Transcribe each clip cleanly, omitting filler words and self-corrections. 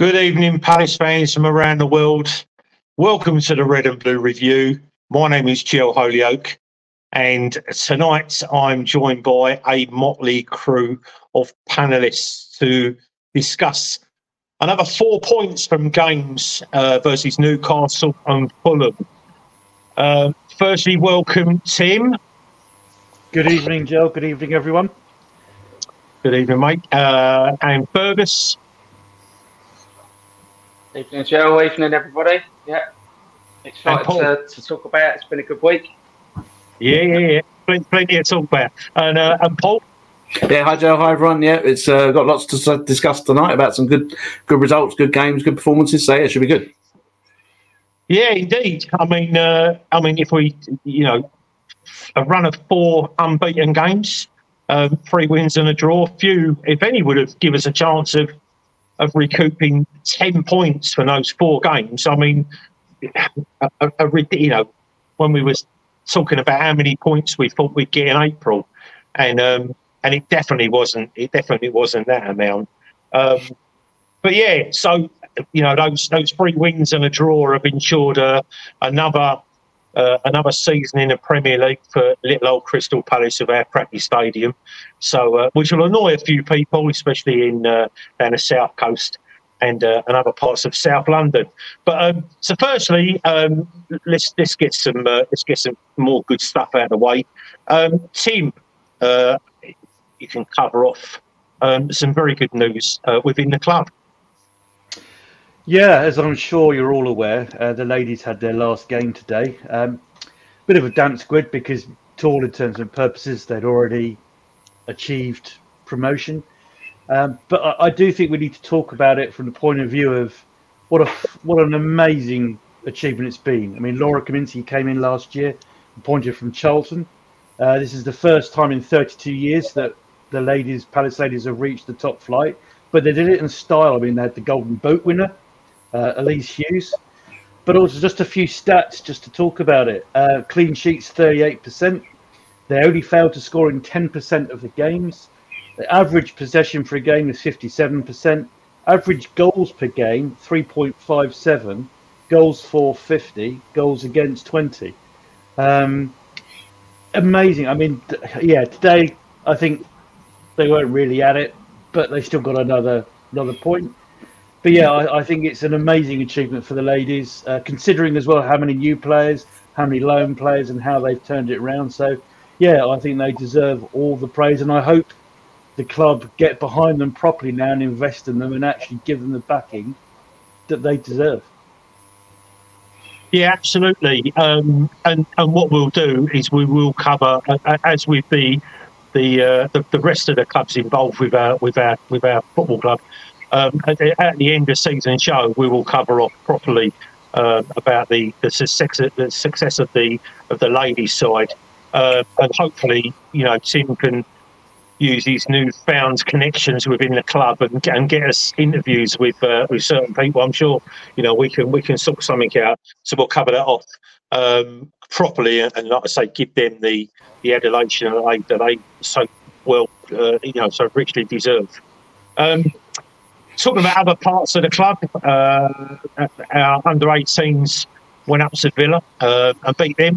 Good evening, Palace fans from around the world. Welcome to the Red and Blue Review. My name is Jill Holyoake, and tonight I'm joined by a motley crew of panellists to discuss another 4 points from games versus Newcastle and Fulham. Firstly, welcome, Tim. Good evening, Jill. Good evening, everyone. Good evening, mate. And Fergus. Evening, Joe. Evening, everybody. Yeah, excited to talk about. It's been a good week. Yeah. Plenty to talk about. And Paul. Yeah, hi Joe, hi everyone. Yeah, it's got lots to discuss tonight about some good results, good games, good performances. So yeah, it should be good. Yeah, indeed. I mean, if we, a run of 4 unbeaten games, 3 wins and a draw, few, if any, would have given us a chance of recouping 10 points from those 4 games. I mean, when we was talking about how many points we thought we'd get in April, and it definitely wasn't. It definitely wasn't that amount. But yeah, so those 3 wins and a draw have ensured another season in the Premier League for little old Crystal Palace of our crappy stadium. So, which will annoy a few people, especially in down the south coast and other parts of South London. But so, firstly, let's get some more good stuff out of the way. Tim, you can cover off some very good news within the club. Yeah, as I'm sure you're all aware, the ladies had their last game today. Bit of a damp squid because, to all intents and purposes, they'd already achieved promotion. But I do think we need to talk about it from the point of view of what an amazing achievement it's been. I mean, Laura Kaminski came in last year, appointed from Charlton. This is the first time in 32 years that the Palace ladies have reached the top flight, but they did it in style. I mean, they had the Golden Boot winner, Elise Hughes, but also just a few stats just to talk about it. Clean sheets 38%. They only failed to score in 10% of the games. The average possession for a game is 57%. Average goals per game 3.57. Goals for 50. Goals against 20. Amazing. I mean, yeah, today I think they weren't really at it, but they still got another point. But yeah, I think it's an amazing achievement for the ladies, considering as well how many new players, how many loan players, and how they've turned it around. So yeah, I think they deserve all the praise, and I hope the club get behind them properly now and invest in them and actually give them the backing that they deserve. Yeah, absolutely. And what we'll do is we will cover, as with the rest of the clubs involved with our football club. At the end of season show, we will cover off properly about the success of the ladies' side, and hopefully, Tim can use his newfound connections within the club and get us interviews with certain people. I'm sure we can sort something out. So we'll cover that off properly, and like I say, give them the adulation that they so well so richly deserve. Talking about other parts of the club, our under-18s went up to Villa and beat them.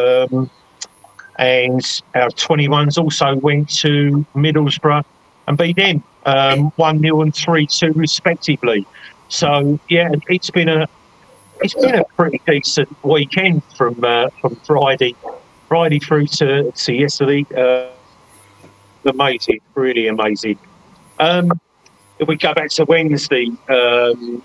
And our 21s also went to Middlesbrough and beat them 1-0 and 3-2 respectively. So yeah, it's been a pretty decent weekend from Friday through to yesterday. Amazing, really amazing. If we go back to Wednesday, and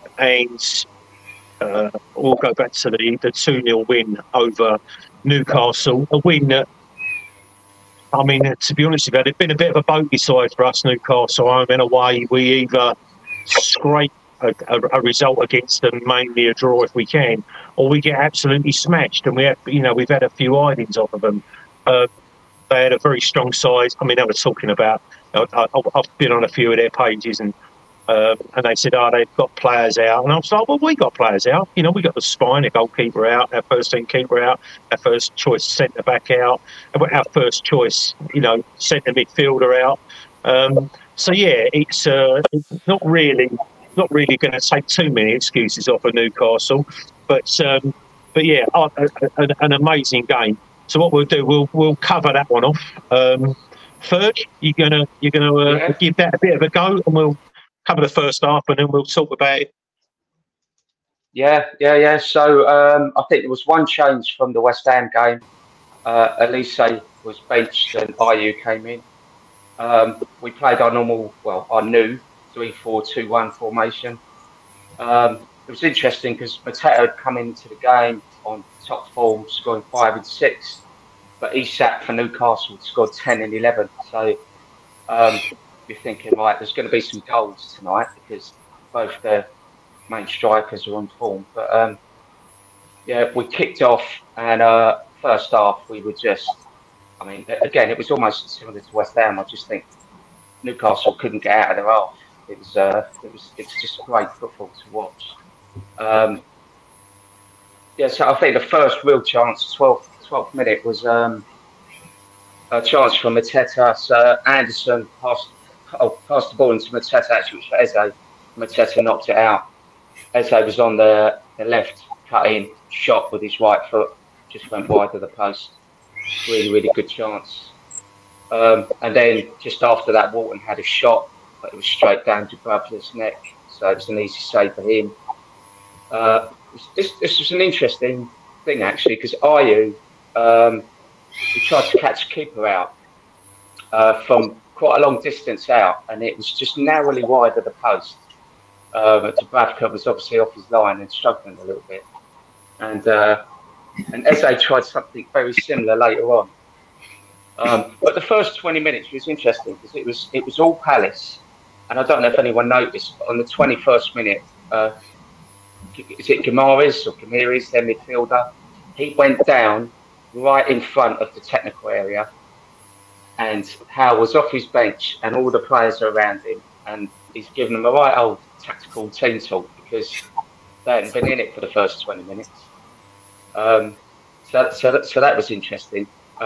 we'll go back to the 2-0 win over Newcastle, a win that, I mean, to be honest with you, it's been a bit of a bogey side for us, Newcastle. I mean, in a way, we either scrape a result against them, mainly a draw if we can, or we get absolutely smashed. And we've had a few idings off of them. They had a very strong side. I mean, they were talking about. I've been on a few of their pages, and they said, they've got players out. And I was like, well, we got players out. We got the spine, a goalkeeper out, our first team keeper out, our first choice centre back out, our first choice, centre midfielder out. So yeah, it's not really not really going to take too many excuses off of Newcastle, but yeah, an amazing game. So what we'll do, we'll cover that one off. Ferg, you're gonna give that a bit of a go, and we'll cover the first half, and then we'll talk about it. Yeah. So I think there was one change from the West Ham game. Elise was benched and Ayew came in. We played our new 3-4-2-1 formation. It was interesting because Mateta had come into the game on top form, scoring 5 and 6, but Isak for Newcastle scored 10 and 11. So you're thinking, right, there's going to be some goals tonight because both the main strikers are on form. But yeah, we kicked off, and first half we were just, I mean, again, it was almost similar to West Ham. I just think Newcastle couldn't get out of their half. It's just great football to watch. Yeah, so I think the first real chance, 12th minute, was a chance from Mateta. So Anderson passed the ball into Mateta, actually, which was Eze. Mateta knocked it out. Eze was on the left, cut in, shot with his right foot, just went wide of the post. Really, really good chance. And then just after that, Walton had a shot, but it was straight down to Bradford's neck, so it was an easy save for him. This was an interesting thing, actually, because Ayew, he tried to catch keeper out from quite a long distance out, and it was just narrowly wide of the post. Dubravka was obviously off his line and struggling a little bit. And Eze tried something very similar later on. But the first 20 minutes was interesting because it was all Palace. And I don't know if anyone noticed, but on the 21st minute, is it Gamiris, their midfielder? He went down right in front of the technical area, and Howe was off his bench, and all the players are around him, and he's given them a right old tactical team talk because they hadn't been in it for the first 20 minutes. So that was interesting.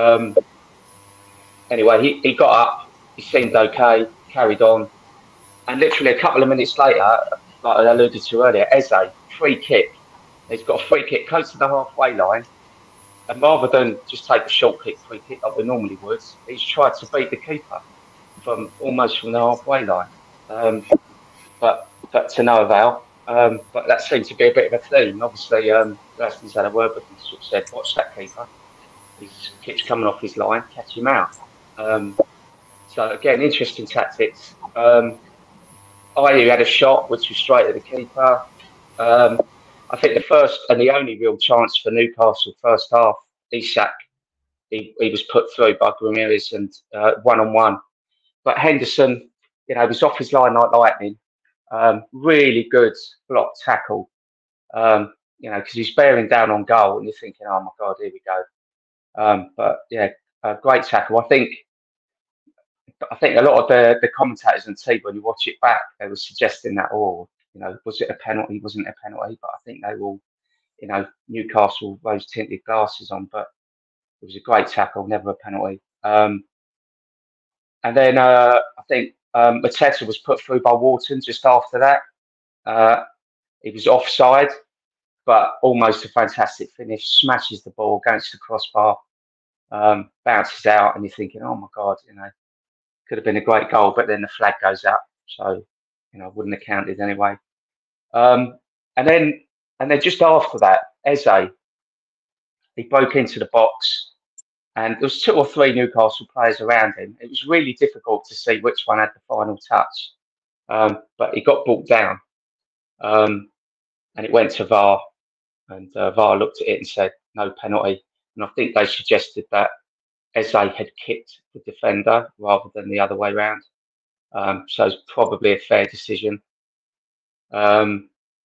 Anyway, he got up, he seemed okay, carried on, and literally a couple of minutes later, like I alluded to earlier, Eze, free kick. He's got a free kick close to the halfway line, and rather than just take a short kick, free kick like we normally would, he's tried to beat the keeper almost from the halfway line. But to no avail. But that seemed to be a bit of a theme. Obviously, Glaston's had a word with him, sort of said, watch that keeper. His kick's coming off his line, catch him out. So again, interesting tactics. Ayew had a shot, which was straight at the keeper. I think the first and the only real chance for Newcastle first half, Isak, he was put through by Ramirez and one-on-one. But Henderson, was off his line like lightning. Really good block tackle. Because he's bearing down on goal, and you're thinking, oh my God, here we go. But yeah, great tackle. I think a lot of the commentators and team, when you watch it back, they were suggesting that, was it a penalty? Wasn't it a penalty? But I think they will, Newcastle rose tinted glasses on, but it was a great tackle, never a penalty. And then I think Mateta was put through by Wharton just after that. He was offside, but almost a fantastic finish. Smashes the ball against the crossbar, bounces out, and you're thinking, oh my God, could have been a great goal, but then the flag goes up, so wouldn't have counted anyway. And then just after that, Eze, he broke into the box, and there was 2 or 3 Newcastle players around him. It was really difficult to see which one had the final touch, but he got brought down, and it went to VAR, and VAR looked at it and said no penalty. And I think they suggested that Eze had kicked the defender rather than the other way round. So it's probably a fair decision. And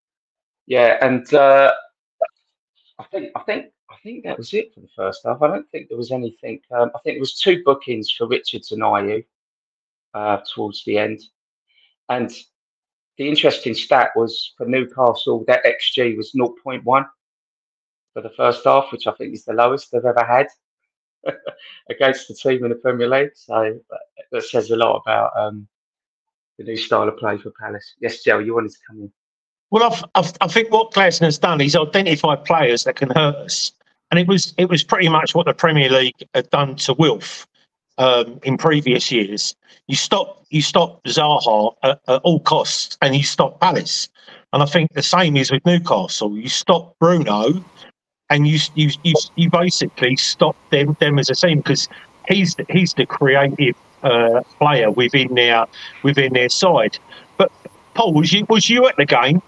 I think that was it for the first half. I don't think there was anything. I think there was 2 bookings for Richards and Ayew towards the end. And the interesting stat was for Newcastle, that XG was 0.1 for the first half, which I think is the lowest they've ever had against the team in the Premier League. So that says a lot about the new style of play for Palace. Yes, Joe, you wanted to come in. Well, I think what Glasner's done is identified players that can hurt us, and it was pretty much what the Premier League had done to Wilf in previous years. You stop Zaha at all costs, and you stop Palace. And I think the same is with Newcastle. You stop Bruno, and you basically stop them as a team, because he's the creative player within their side. But Paul, was you at the game?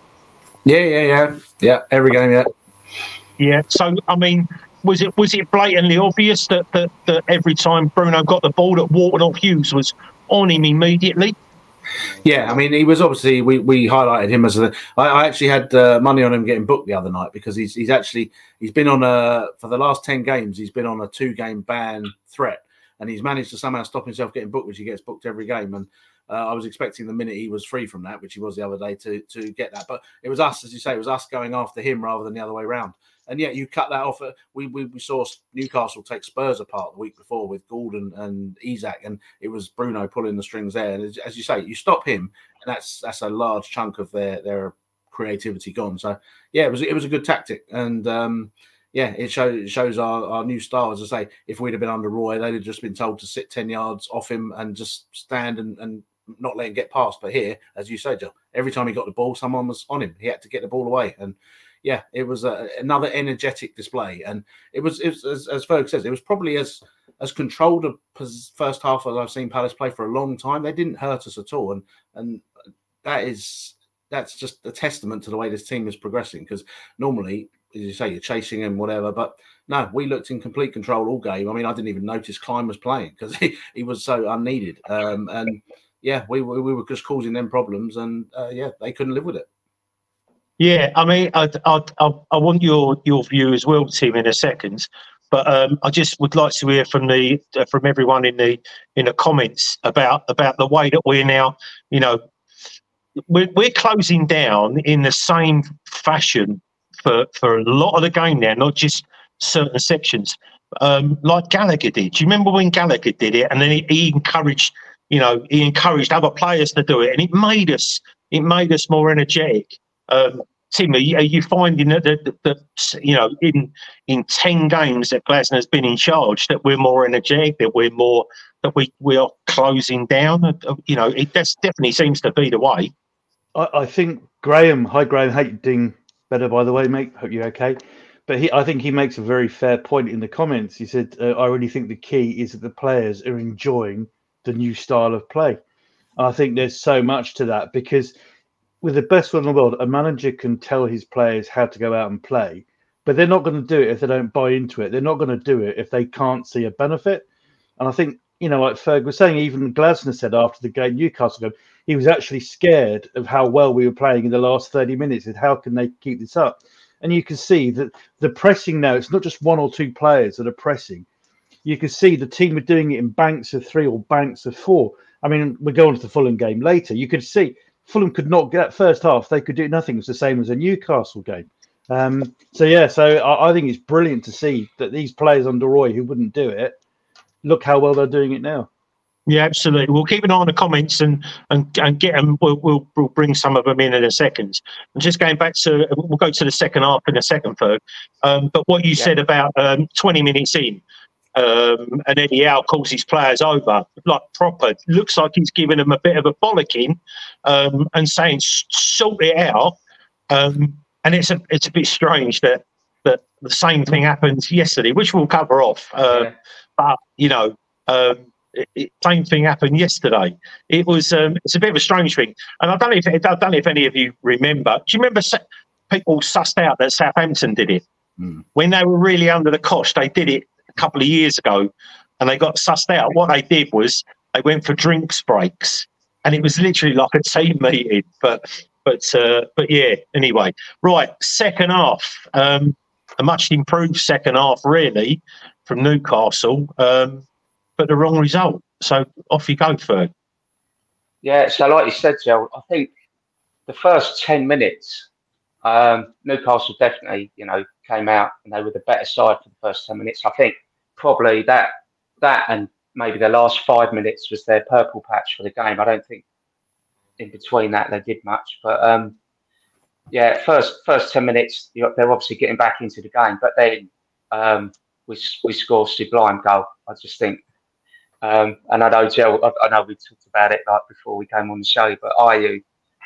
Yeah. Every game, yeah. Yeah. So I mean, was it blatantly obvious that every time Bruno got the ball, that Wharton or Hughes was on him immediately? Yeah, I mean, he was obviously we highlighted him as I actually had money on him getting booked the other night, because he's been on for the last 10 games he's been on a 2-game ban threat, and he's managed to somehow stop himself getting booked, which he gets booked every game. And I was expecting the minute he was free from that, which he was the other day, to get that. But it was us, as you say, it was us going after him rather than the other way around. And yet you cut that off. We saw Newcastle take Spurs apart the week before with Gordon and Isak, and it was Bruno pulling the strings there. And as you say, you stop him, and that's a large chunk of their creativity gone. So yeah, it was a good tactic, and it shows our new style. As I say, if we'd have been under Roy, they'd have just been told to sit 10 yards off him and just stand and not let him get past. But here, as you say, Jill, every time he got the ball, someone was on him. He had to get the ball away. And yeah, it was another energetic display. And it was as Ferg says, it was probably as controlled a first half as I've seen Palace play for a long time. They didn't hurt us at all. And that's just a testament to the way this team is progressing, because normally, as you say, you're chasing him, whatever. But no, we looked in complete control all game. I mean, I didn't even notice Klein was playing because he was so unneeded. And yeah, we were just causing them problems, and they couldn't live with it. Yeah, I mean, I want your view as well, Tim, in a second. But I just would like to hear from everyone in the comments about the way that we're now, we're closing down in the same fashion for a lot of the game now, not just certain sections. Like Gallagher did. Do you remember when Gallagher did it? And then he encouraged other players to do it, and it made us more energetic. Tim, are you finding that in 10 games that Glasner's been in charge, that we're more energetic, that we are closing down? It definitely seems to be the way. I think Graham, hating better, by the way, mate. Hope you're okay. But I think he makes a very fair point in the comments. He said, I really think the key is that the players are enjoying the new style of play. And I think there's so much to that, because with the best one in the world, a manager can tell his players how to go out and play, but they're not going to do it if they don't buy into it. They're not going to do it if they can't see a benefit. And I think, like Ferg was saying, even Glasner said after the game, Newcastle game, he was actually scared of how well we were playing in the last 30 minutes. And how can they keep this up? And you can see that the pressing now, it's not just one or two players that are pressing. You can see the team are doing it in banks of 3 or banks of 4. I mean, we'll go on to the Fulham game later. You could see Fulham could not get that first half. They could do nothing. It was the same as a Newcastle game. So I think it's brilliant to see that these players under Roy who wouldn't do it, look how well they're doing it now. Yeah, absolutely. We'll keep an eye on the comments and get them. We'll bring some of them in a second. And just going back we'll go to the second half in a second, Ferg. But what you said about 20 minutes in, and Eddie Howe calls his players over, like proper. Looks like he's giving them a bit of a bollocking, and saying sort it out. And it's a bit strange that the same thing happened yesterday, which we'll cover off. But same thing happened yesterday. It was it's a bit of a strange thing, and I don't know if any of you remember. Do you remember people sussed out that Southampton did it when they were really under the cosh? They did it a couple of years ago, and they got sussed out. What they did was they went for drinks breaks, and it was literally like a team meeting. But yeah. Anyway, right. Second half, a much improved second half, really, from Newcastle. But the wrong result. So off you go, Ferg. Yeah, so like you said, Joe, I think the first 10 minutes, Newcastle definitely, came out and they were the better side for the first 10 minutes. I think probably that and maybe the last 5 minutes was their purple patch for the game. I don't think in between that they did much. But yeah, first 10 minutes they're obviously getting back into the game, but then we score a sublime goal. I just think, and I know I know we talked about it like before we came on the show, but Ayew,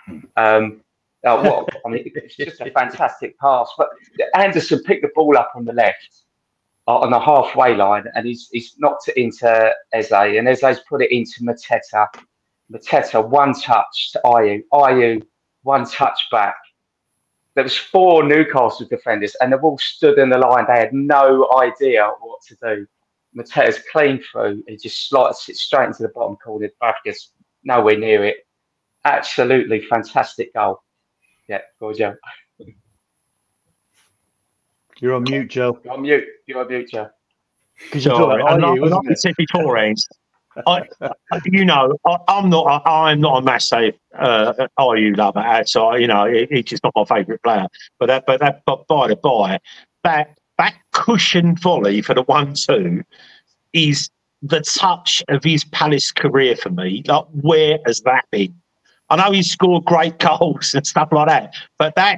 it's just a fantastic pass. But Anderson picked the ball up on the left on the halfway line, and he's knocked it into Eze, and Eze's put it into Mateta. Mateta, one touch to Ayew. Ayew, one touch back. There was 4 Newcastle defenders, and they've all stood in the line. They had no idea what to do. Mateta's clean through. He just slides it straight into the bottom corner. Bafka's nowhere near it. Absolutely fantastic goal. Yeah, go on, Joe. You're on mute, Joe. You're on mute. You're on mute, Joe. Because you're talking about Ayew, like I said beforehand, I'm not a massive Ayew lover. So he's just not my favourite player. But by the by, that cushion volley for the 1-2 is the touch of his Palace career for me. Like, where has that been? I know he's scored great goals and stuff like that, but that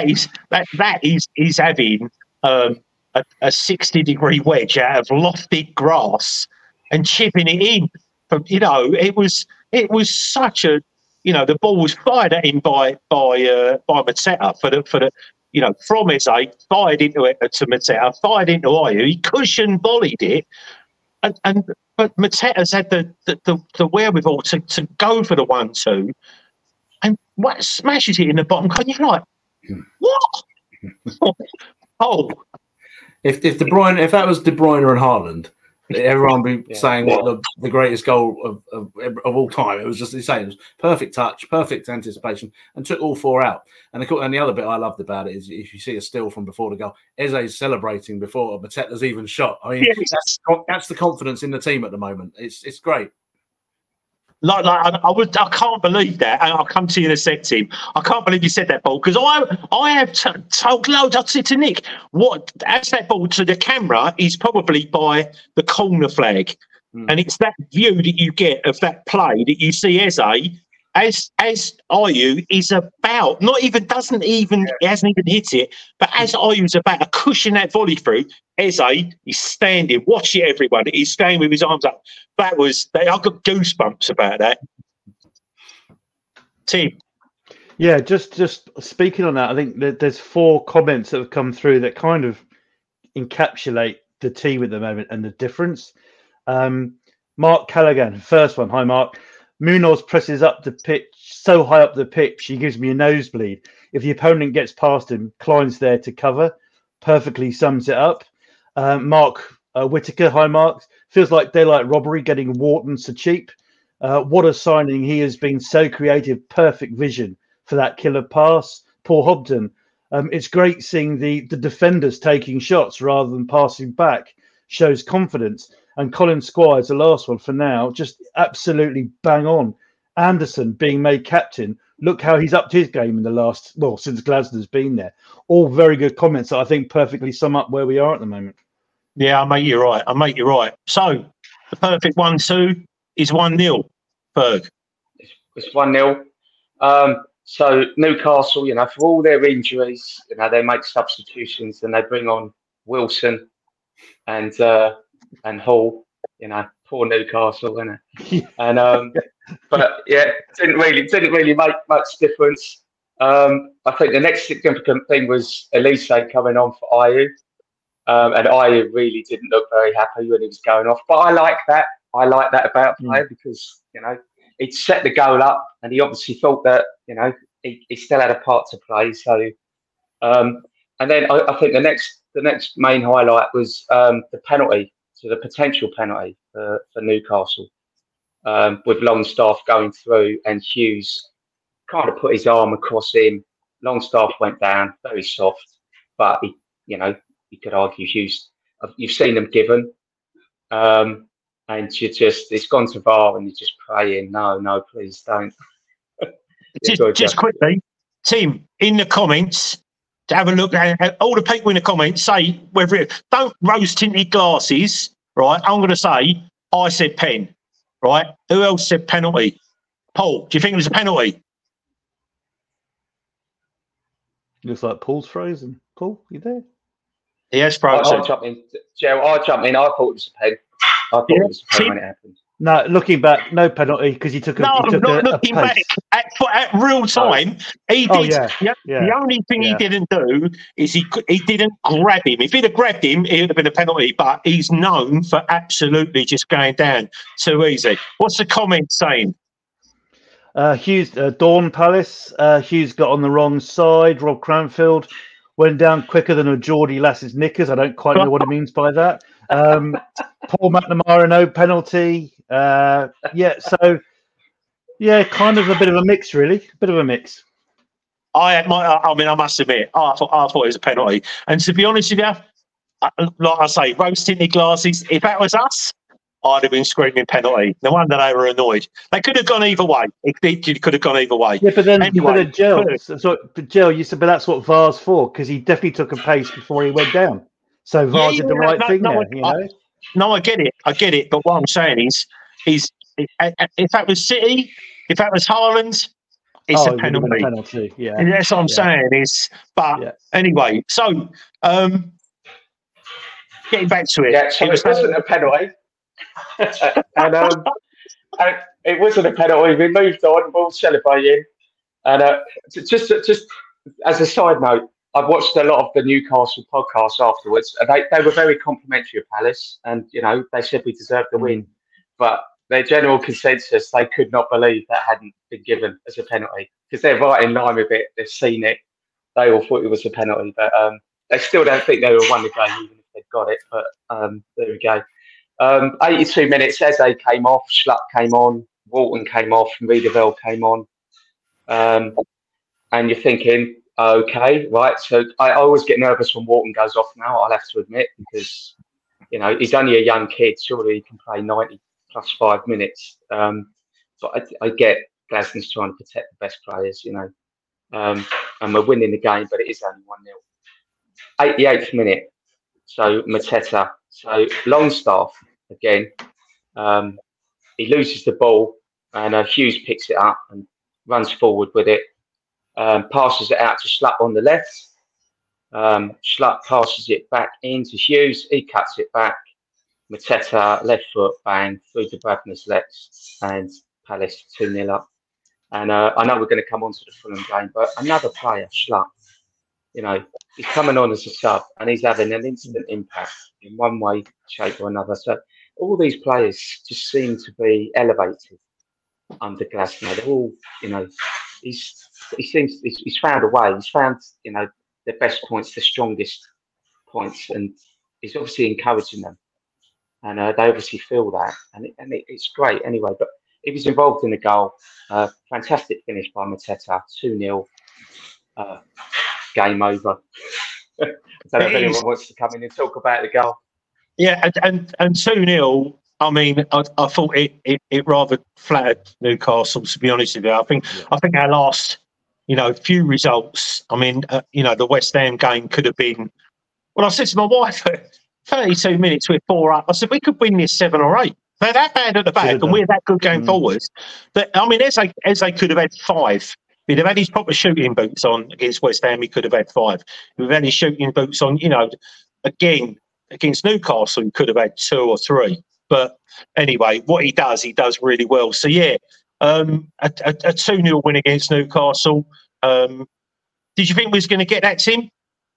is having a 60-degree wedge out of lofted grass and chipping it in. It was such a, the ball was fired at him by Mateta for the from Eze, fired into it to Mateta, fired into Ayew. He cushion volleyed it, but Mateta's had the wherewithal to go for the 1-2, and what smashes it in the bottom. Can you like what? Oh, if that was De Bruyne and Haaland, everyone would be saying what the greatest goal of all time. It was just the same. It was perfect touch, perfect anticipation, and took all 4 out. And the other bit I loved about it is if you see a still from before the goal, Eze's celebrating before Mateta's even shot. I mean, that's the confidence in the team at the moment. It's great. I can't believe that. And I'll come to you in a sec, Tim. I can't believe you said that, Paul, because I have told loads. I said to Nick, as that ball to the camera is probably by the corner flag, and it's that view that you get of that play that you see Eze as Ayew is about he hasn't even hit it, but as Ayew's about to cushion that volley through, Eze is standing, watch it everyone, he's standing with his arms up. I got goosebumps about that. Tim. Yeah, just speaking on that, I think there's 4 comments that have come through that kind of encapsulate the team at the moment and the difference. Mark Callaghan, first one. Hi, Mark. Munoz presses up the pitch, so high up the pitch, he gives me a nosebleed. If the opponent gets past him, Klein's there to cover. Perfectly sums it up. Mark Whitaker, hi, Mark. Feels like daylight robbery getting Wharton so cheap. What a signing. He has been so creative. Perfect vision for that killer pass. Paul Hobden. It's great seeing the defenders taking shots rather than passing back. Shows confidence. And Colin Squires, the last one for now, just absolutely bang on. Anderson being made captain. Look how he's upped his game in the since Glasner's been there. All very good comments that I think perfectly sum up where we are at the moment. Yeah, I make you right. So the perfect 1-2 is 1-0. Berg. It's 1-0. So Newcastle, for all their injuries, they make substitutions and they bring on Wilson and Hall. Poor Newcastle, isn't it? And but yeah, didn't really make much difference. I think the next significant thing was Elise coming on for Ayew. And Ayew really didn't look very happy when he was going off. But I like that. I like that about the player because, he'd set the goal up and he obviously thought that, he still had a part to play. So, and then I think the next main highlight was the penalty, so the potential penalty for Newcastle, with Longstaff going through and Hughes kind of put his arm across him. Longstaff went down, very soft, but you could argue Hughes. You've seen them given, and it's gone to VAR, and you're just praying, no, please don't. Just quickly, Tim, in the comments, to have a look at all the people in the comments. Say whether don't rose tinted glasses, right? I'm going to say I said pen, right? Who else said penalty? Paul, do you think it was a penalty? Looks like Paul's frozen. Paul, you there? He has I'll frozen. jump in. Joe, I'll jump in. I thought it was a pen. I thought it was a pen when it happened. No, looking back, no penalty because he took a No, he took not a looking pace. back. At real time, he did. Oh, yeah. The only thing he Yeah. didn't do is he didn't grab him. If he'd have grabbed him, it would have been a penalty. But he's known for absolutely just going down too easy. What's the comment saying? Hughes, Dawn Palace. Hughes got on the wrong side. Rob Cranfield went down quicker than a Geordie lass's knickers. I don't quite know what he means by that. Paul McNamara, no penalty. So kind of a bit of a mix, really. A bit of a mix. I must admit, I thought it was a penalty. And to be honest with you, like I say, rose tinted glasses. If that was us, I'd have been screaming penalty. No wonder they were annoyed. They could have gone either way. It could have gone either way. Yeah, but then, Anyway, Jill, you said, but that's what VAR's for, because he definitely took a pace before he went down. So VAR did the right thing there, you know? No, I get it. But what I'm saying is if that was City, if that was Haaland, it's a penalty. Yeah, and that's what I'm saying is. But anyway, so getting back to it, Yeah, so it wasn't a penalty, and it wasn't a penalty. We moved on. We'll celebrate. And just as a side note, I've watched a lot of the Newcastle podcasts afterwards, and they were very complimentary of Palace, and they said we deserved the win, but their general consensus, they could not believe that hadn't been given as a penalty, because they're right in line with it. They've seen it. They all thought it was a penalty, but they still don't think they would have won the game even if they'd got it. But there we go. 82 minutes, Eze came off, Schlupp came on, Walton came off, and Riedewald came on. And you're thinking, okay, right. So I always get nervous when Walton goes off now, I'll have to admit, because, he's only a young kid. Surely he can play 90 plus 5 minutes. But I get Glaston's trying to protect the best players, and we're winning the game, but it is only 1-0. 88th minute. So Mateta. So Longstaff again. He loses the ball, and Hughes picks it up and runs forward with it. Passes it out to Schlupp on the left. Schlupp passes it back into Hughes. He cuts it back. Mateta, left foot, bang, through to Bradner's legs, and Palace 2-0 up. And I know we're going to come on to the Fulham game, but another player, Schlupp, he's coming on as a sub, and he's having an instant impact in one way, shape, or another. So all these players just seem to be elevated under Glasner. They're all, he's found a way. He's found, the best points, the strongest points, and he's obviously encouraging them. And they obviously feel that, and it's great anyway. But he was involved in the goal. Fantastic finish by Mateta, 2-0. Game over. I don't know if anyone wants to come in and talk about the goal. Yeah, and 2-0. I mean, I thought it rather flattered Newcastle, to be honest with you. I think our last, few results. I mean, the West Ham game could have been. Well, I said to my wife, 32 minutes with 4 up. I said we could win this 7 or 8. They're that bad at the back, and we're that good going forwards. That Eze could have had 5. If he'd have had his proper shooting boots on against West Ham, he could have had 5. If he'd had his shooting boots on, again against Newcastle, he could have had 2 or 3. But anyway, what he does really well. So yeah, a 2-0 win against Newcastle. Did you think we was going to get that, Tim?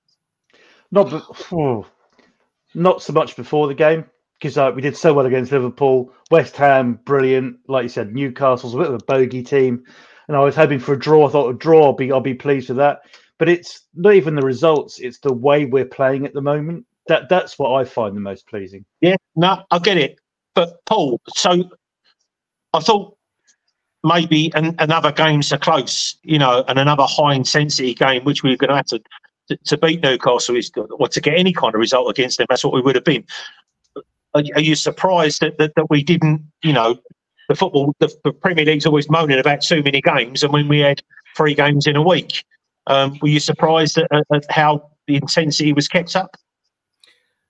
Not so much before the game, because we did so well against Liverpool. West Ham, brilliant. Like you said, Newcastle's a bit of a bogey team, and I was hoping for a draw. I thought a draw, I'll be pleased with that. But it's not even the results; it's the way we're playing at the moment. That's what I find the most pleasing. Yeah, no, I get it. But Paul, so I thought maybe another game's so close, and another high intensity game, which we were going to have to beat Newcastle or to get any kind of result against them. That's what we would have been. Are you surprised that we didn't? The football, the Premier League's always moaning about too many games, and when we had 3 games in a week, were you surprised at how the intensity was kept up?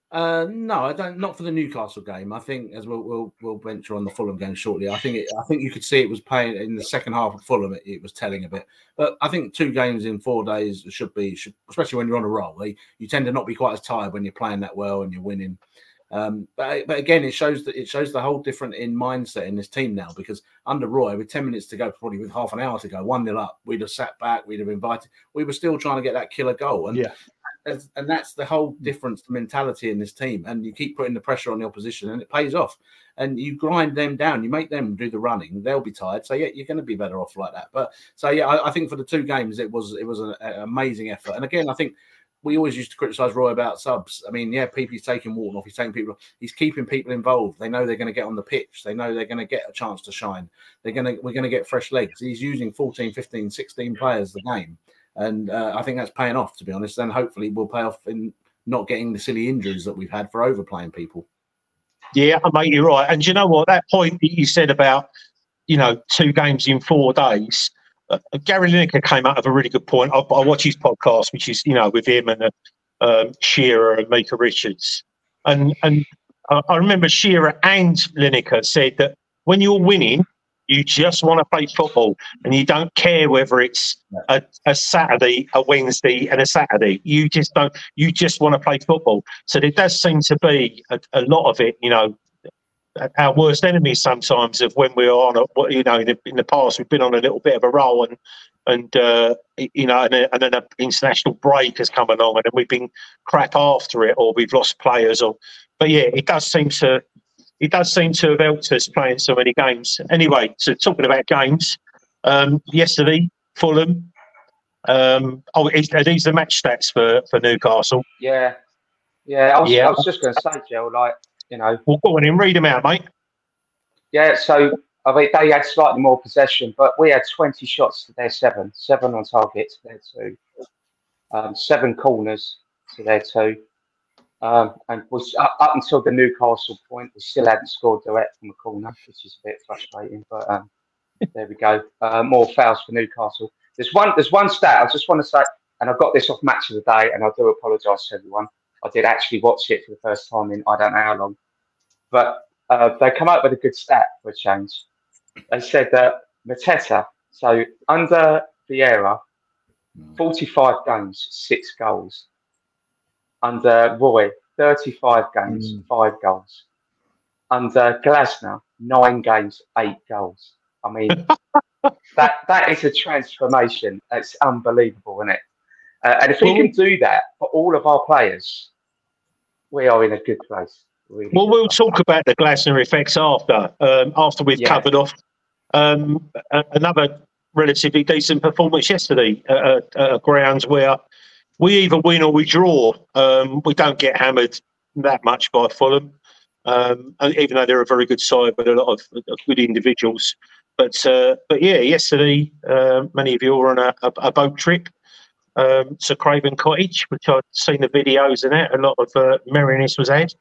No, I don't. Not for the Newcastle game. I think, as we'll venture on the Fulham game shortly. I think you could see it was playing in the second half of Fulham. It was telling a bit. But I think 2 games in 4 days should, especially when you're on a roll. You tend to not be quite as tired when you're playing that well and you're winning. But again, it shows the whole different in mindset in this team now, because under Roy, with 10 minutes to go, probably with half an hour to go, 1-0 up, we'd have sat back, we'd have invited. We were still trying to get that killer goal, and that's the whole difference to mentality in this team. And you keep putting the pressure on the opposition, and it pays off. And you grind them down, you make them do the running. They'll be tired, so yeah, you're going to be better off like that. But so yeah, I think for the 2 games, it was an amazing effort. And again, I think we always used to criticise Roy about subs. I mean, yeah, he's taking Wharton off, he's taking people, he's keeping people involved. They know they're going to get on the pitch. They know they're going to get a chance to shine. We're going to get fresh legs. He's using 14, 15, 16 players the game. And I think that's paying off, to be honest. And hopefully will pay off in not getting the silly injuries that we've had for overplaying people. Yeah, mate, you're right. And you know what? That point that you said about, 2 games in 4 days, Gary Lineker came out of a really good point. I watch his podcast, which is, with him and Shearer and Mika Richards. And I remember Shearer and Lineker said that when you're winning, you just want to play football, and you don't care whether it's a Saturday, a Wednesday, and a Saturday. You just don't. You just want to play football. So there does seem to be a lot of it. Our worst enemies sometimes of when we're on. In the past we've been on a little bit of a roll, and then an international break has come along, and then we've been crap after it, or we've lost players. But yeah, it does seem to have helped us playing so many games. Anyway, so talking about games, yesterday, Fulham. Are these the match stats for Newcastle? Yeah. I was just going to say, Joe, Well, go on and read them out, mate. Yeah, so I mean, they had slightly more possession, but we had 20 shots to their 7 on target to their 2, 7 corners to their 2. And was up until the Newcastle point, we still hadn't scored direct from the corner, which is a bit frustrating. But there we go. More fouls for Newcastle. There's one stat I just want to say, and I got this off Match of the Day, and I do apologise to everyone. I did actually watch it for the first time in I don't know how long, but they come up with a good stat for a change. They said that Mateta, so under Vieira, 45 games, 6 goals. Under Roy, 35 games, 5 goals. Under Glasner, 9 games, 8 goals. I mean, that is a transformation. It's unbelievable, isn't it? And if we can do that for all of our players, we are in a good place. Really we'll talk about the Glasner effects after we've covered off another relatively decent performance yesterday at grounds where we either win or we draw. We don't get hammered that much by Fulham, even though they're a very good side with a lot of good individuals. But yeah, yesterday, many of you were on a boat trip to Craven Cottage, which I'd seen the videos in it. A lot of merriness was had.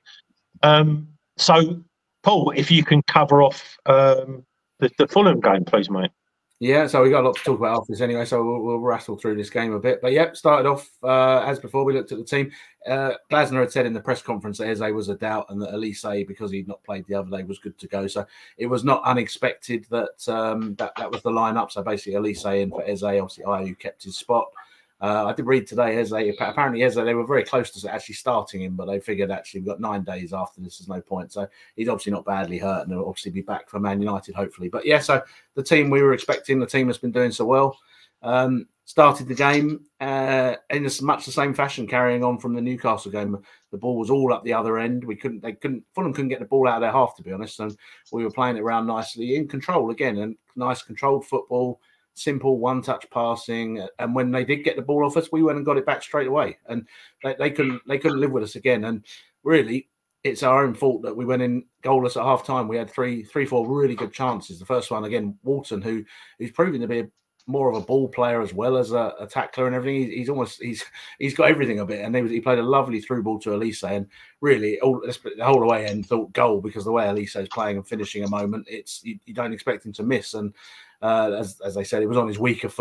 So, Paul, if you can cover off the Fulham game, please, mate. Yeah, so we got a lot to talk about after this anyway, so we'll rattle through this game a bit. But yeah, started off as before. We looked at the team. Glasner had said in the press conference that Eze was a doubt, and that Elise, because he'd not played the other day, was good to go. So it was not unexpected that that was the lineup. So basically, Elise in for Eze. Obviously, Ayew kept his spot. I did read today, apparently Eze, they were very close to actually starting him, but they figured actually we've got 9 days after this, there's no point. So he's obviously not badly hurt, and he'll obviously be back for Man United, hopefully. But yeah, so the team we were expecting, the team has been doing so well. Started the game in much the same fashion, carrying on from the Newcastle game. The ball was all up the other end. Fulham couldn't get the ball out of their half, to be honest, and we were playing it around nicely, in control again, and nice controlled football. Simple one-touch passing, and when they did get the ball off us, we went and got it back straight away, and they couldn't live with us again. And really, it's our own fault that we went in goalless at half time. We had three, 4 really good chances. The first one again, Wharton, who's proving to be more of a ball player as well as a tackler and everything. He's got everything a bit, and he played a lovely through ball to Elise, and really the whole way and thought goal, because the way Elise is playing and finishing a moment, you don't expect him to miss. And as they said, it was on his weaker foot.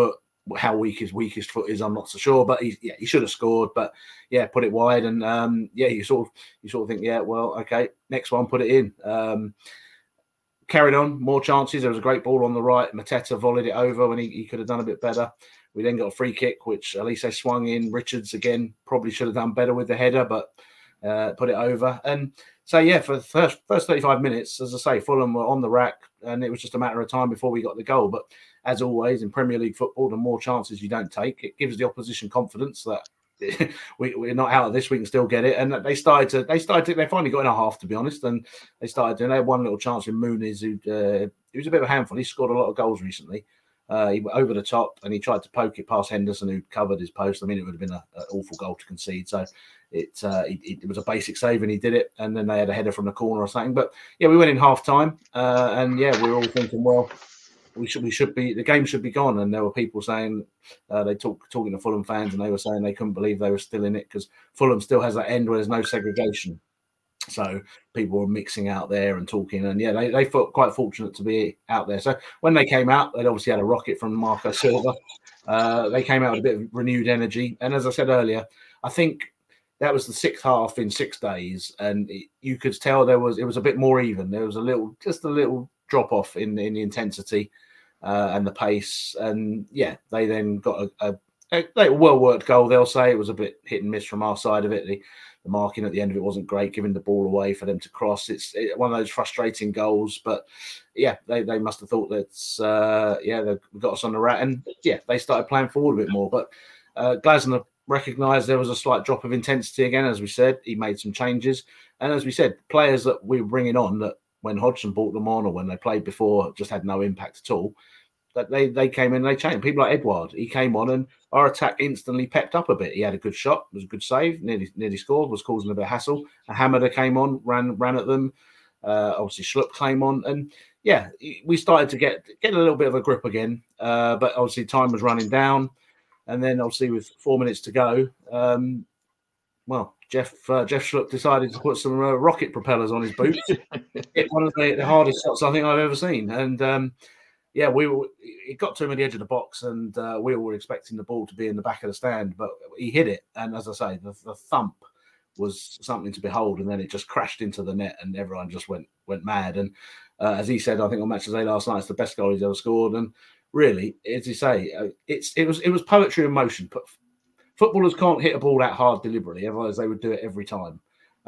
how weak his weakest foot is, I'm not so sure, but he should have scored. But yeah, put it wide, and you sort of think, yeah, well, okay, next one, put it in. Carried on, more chances. There was a great ball on the right. Mateta volleyed it over when he could have done a bit better. We then got a free kick, which Elise swung in. Richards, again, probably should have done better with the header, but put it over. And so, yeah, for the first 35 minutes, as I say, Fulham were on the rack, and it was just a matter of time before we got the goal. But as always, in Premier League football, the more chances you don't take, it gives the opposition confidence that we're not out of this, we can still get it. And they finally got in a half, to be honest, and they had one little chance with Muniz, he was a bit of a handful. He scored a lot of goals recently. He went over the top and he tried to poke it past Henderson, who covered his post. I mean, it would have been an awful goal to concede. So it was a basic save and he did it. And then they had a header from the corner or something. But yeah, we went in half time, and yeah, we were all thinking, well, the game should be gone. And there were people saying talking to Fulham fans, and they were saying they couldn't believe they were still in it because Fulham still has that end where there's no segregation. So people were mixing out there and talking, and yeah, they felt quite fortunate to be out there. So when they came out, they'd obviously had a rocket from Marco Silva. They came out with a bit of renewed energy, and as I said earlier, I think that was the sixth half in 6 days, and you could tell it was a bit more even. There was just a little drop off in the intensity and the pace, and yeah, they then got a well worked goal. They'll say it was a bit hit and miss from our side of it. The marking at the end of it wasn't great, giving the ball away for them to cross. It's one of those frustrating goals, but yeah, they must have thought that they got us on the rat, and yeah, they started playing forward a bit more. But Glasner recognised there was a slight drop of intensity again. As we said, he made some changes, and as we said, players that we were bringing on that when Hodgson brought them on or when they played before just had no impact at all. That they came in and they changed. People like Edouard, he came on and our attack instantly pepped up a bit. He had a good shot, it was a good save, nearly scored, was causing a bit of hassle. Hamada came on, ran at them. Obviously Schlupp came on, and yeah, we started to get a little bit of a grip again. But obviously time was running down, and then obviously with 4 minutes to go, Jeff Schlupp decided to put some rocket propellers on his boots. Hit one of the hardest shots I think I've ever seen, and. Yeah, it got to him at the edge of the box, and we were expecting the ball to be in the back of the stand, but he hit it. And as I say, the thump was something to behold, and then it just crashed into the net, and everyone just went mad. And as he said, I think on Match of the Day last night, it's the best goal he's ever scored. And really, as you say, it was poetry in motion. But footballers can't hit a ball that hard deliberately, otherwise they would do it every time.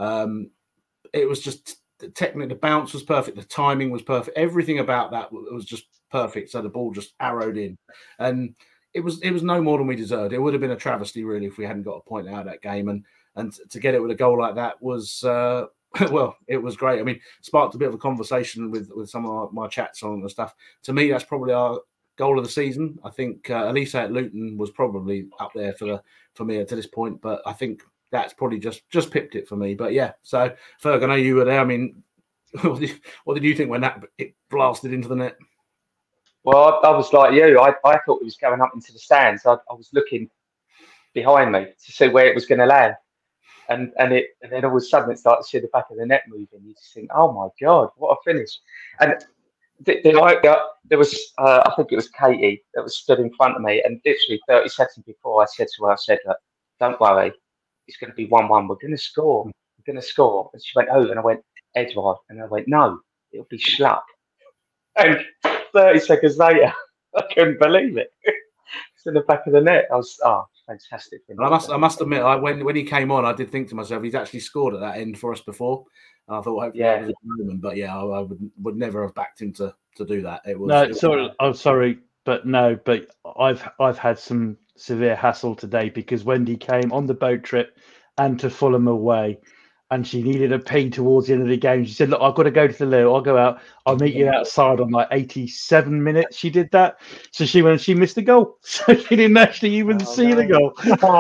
It was just the technique, the bounce was perfect, the timing was perfect, everything about that was just perfect. So the ball just arrowed in, and it was no more than we deserved. It would have been a travesty really if we hadn't got a point out of that game, and to get it with a goal like that was well, it was great. I mean, sparked a bit of a conversation with some of my chats on the stuff. To me, that's probably our goal of the season. I think Elise at Luton was probably up there for me to this point, but I think that's probably just pipped it for me. But yeah, so Ferg, I know you were there. I mean, what did you think when it blasted into the net? Well, I was like you. I thought it was going up into the stands. I was looking behind me to see where it was going to land, and then all of a sudden it started to see the back of the net moving. You just think, oh my god, what a finish! And there was I think it was Katie that was stood in front of me, and literally 30 seconds before I said to her, look, don't worry, it's going to be 1-1. We're going to score. We're going to score. And she went, oh, and I went, Edouard, and I went, no, it'll be Schlupp. And 30 seconds later, I couldn't believe it. It's in the back of the net. I was, fantastic. I must admit, when he came on, I did think to myself, he's actually scored at that end for us before. And I thought, hopefully that was a moment. But yeah, I would never have backed him to do that. I'm sorry, but no. But I've had some severe hassle today because Wendy came on the boat trip and to Fulham away, and she needed a pee towards the end of the game. She said, look, I've got to go to the loo. I'll go out. I'll meet you outside on like 87 minutes. She did that. So she went and she missed the goal. So she didn't actually even see the goal.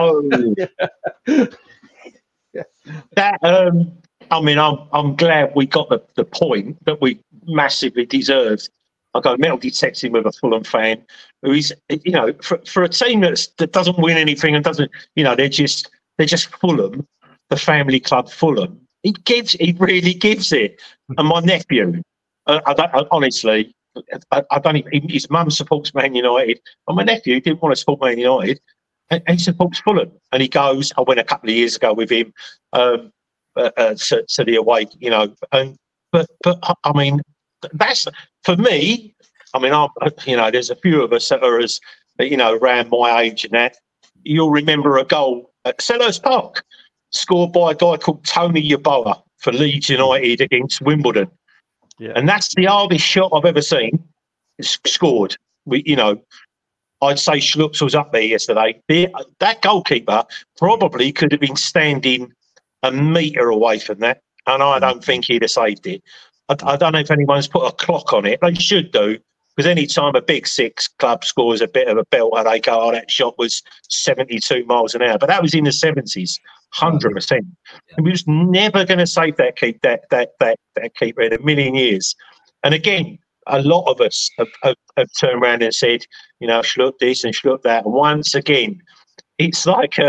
That, I mean, I'm glad we got the point that we massively deserved. I got metal detecting with a Fulham fan who is, for a team that doesn't win anything and doesn't, they're just Fulham. The family club Fulham. He really gives it. And my nephew, honestly, I don't even. His mum supports Man United, and my nephew didn't want to support Man United, and he supports Fulham. And he goes. I went a couple of years ago with him to the away, but I mean, that's for me. I mean, there's a few of us that are as around my age and that. You'll remember a goal at Selhurst Park, scored by a guy called Tony Yeboah for Leeds United against Wimbledon. Yeah. And that's the hardest shot I've ever seen. It's scored. I'd say Schlups was up there yesterday. That goalkeeper probably could have been standing a metre away from that, and I don't think he'd have saved it. I don't know if anyone's put a clock on it. They should do, because any time a Big Six club scores a bit of a belter, they go, "Oh, that shot was 72 miles an hour." But that was in the 70s, 100%. And we was never going to save that keeper in a million years. And again, a lot of us have turned around and said, Schlupp this and Schlupp that. And once again, it's like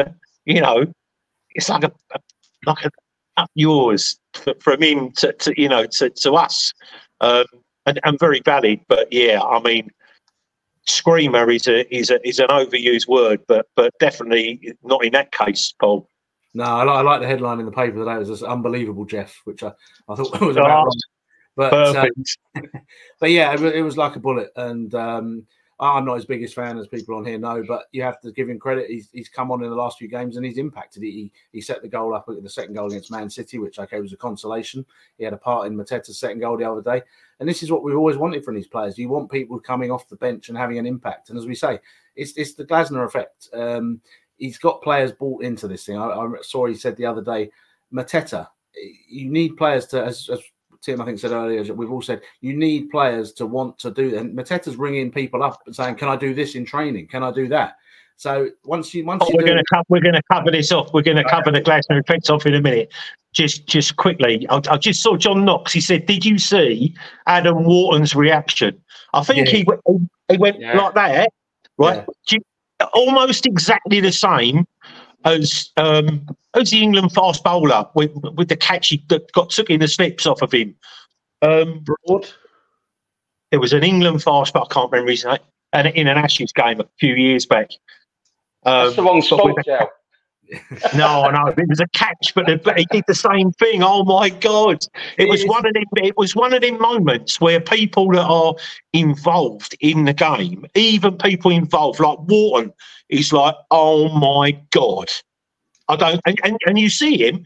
up yours from him to us, and very valid. But yeah, I mean, screamer is an overused word, but definitely not in that case, Paul. No, I like the headline in the paper today. It was just unbelievable, Jeff, which I thought was about right. But but yeah, it was like a bullet. And I'm not his biggest fan, as people on here know, but you have to give him credit. He's come on in the last few games and he's impacted. He set the goal up at the second goal against Man City, which was a consolation. He had a part in Mateta's second goal the other day. And this is what we've always wanted from these players. You want people coming off the bench and having an impact. And as we say, it's the Glasner effect. He's got players bought into this thing. I saw he said the other day, Mateta, you need players to, as Tim, I think, said earlier, we've all said, you need players to want to do that. And Mateta's ringing people up and saying, can I do this in training? Can I do that? So we're going to cover this off. We're going to cover the Glasner effect off in a minute. Just quickly, I just saw John Knox. He said, did you see Adam Wharton's reaction? I think he went like that, right? Yeah. Almost exactly the same as the England fast bowler with the catch that took in the slips off of him. Broad. It was an England fast, but I can't remember his name. And in an Ashes game a few years back. That's the wrong spot, Joe. No, it was a catch, but he did the same thing. Oh my God! It was one of them moments where people that are involved in the game, even people involved like Wharton, is like, oh my God! I don't, and you see him,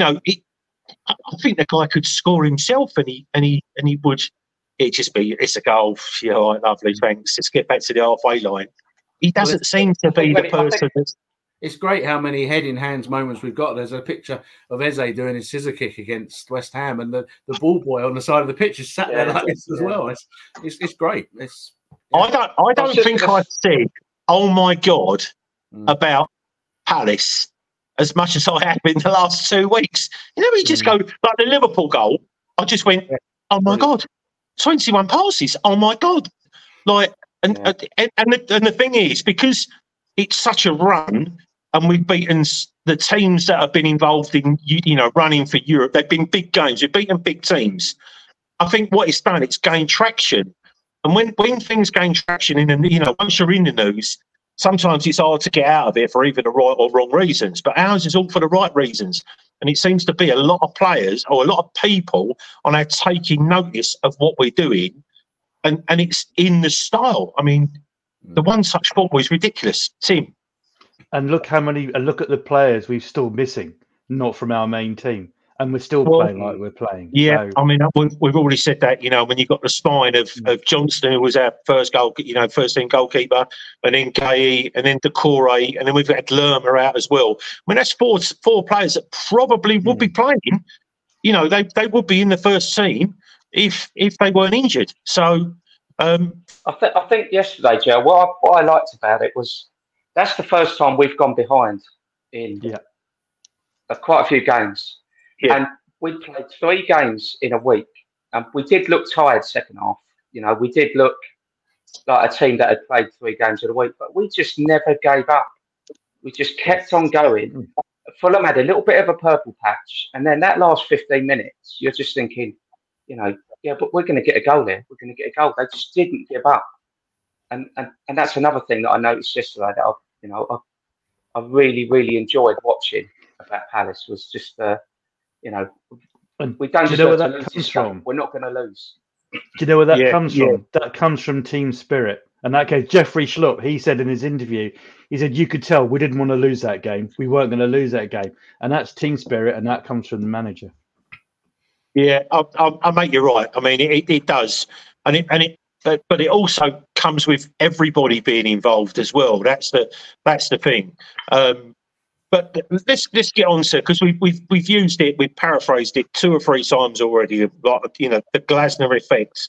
I think the guy could score himself, and he would. It'd just be, it's a goal. Yeah, all right, lovely, thanks. Let's get back to the halfway line. He doesn't seem to be the person that's. It's great how many head-in-hands moments we've got. There's a picture of Eze doing his scissor kick against West Ham, and the ball boy on the side of the pitch is sat there like this as well. It's great. I don't think I said, "Oh my God," about Palace as much as I have in the last 2 weeks. We just go like the Liverpool goal. I just went, "Oh my God, 21 passes! Oh my God!" And the thing is, because it's such a run. And we've beaten the teams that have been involved in, running for Europe. They've been big games. We've beaten big teams. I think what it's done, it's gained traction. And when things gain traction once you're in the news, sometimes it's hard to get out of it for either the right or wrong reasons. But ours is all for the right reasons. And it seems to be a lot of players or a lot of people are now taking notice of what we're doing. And it's in the style. I mean, the one such football is ridiculous. Tim. And look at the players we're still missing, not from our main team. And we're still playing like we're playing. Yeah, so. I mean, we've already said that, when you've got the spine of Johnston, who was our first team goalkeeper, and then KE, and then Decore, and then we've had Lerma out as well. I mean, that's four players that probably would be playing. They would be in the first team if they weren't injured. So I think yesterday, Joe, what I liked about it was that's the first time we've gone behind in quite a few games. Yeah. And we played 3 games in a week. And we did look tired second half. We did look like a team that had played 3 games in a week. But we just never gave up. We just kept on going. Fulham had a little bit of a purple patch. And then that last 15 minutes, you're just thinking, yeah, but we're going to get a goal there. We're going to get a goal. They just didn't give up. And that's another thing that I noticed yesterday that I really, really enjoyed watching about Palace was just, we don't deserve to lose this game. We're not going to lose. Do you know where that comes from? That comes from team spirit. And that case, Jeffrey Schlupp, he said in his interview, he said, you could tell we didn't want to lose that game. We weren't going to lose that game. And that's team spirit, and that comes from the manager. Yeah, I make you right. I mean, it does. But it also comes with everybody being involved as well. That's the thing. But let's get on to, because we've used it, we've paraphrased it 2 or 3 times already. The Glasner effect.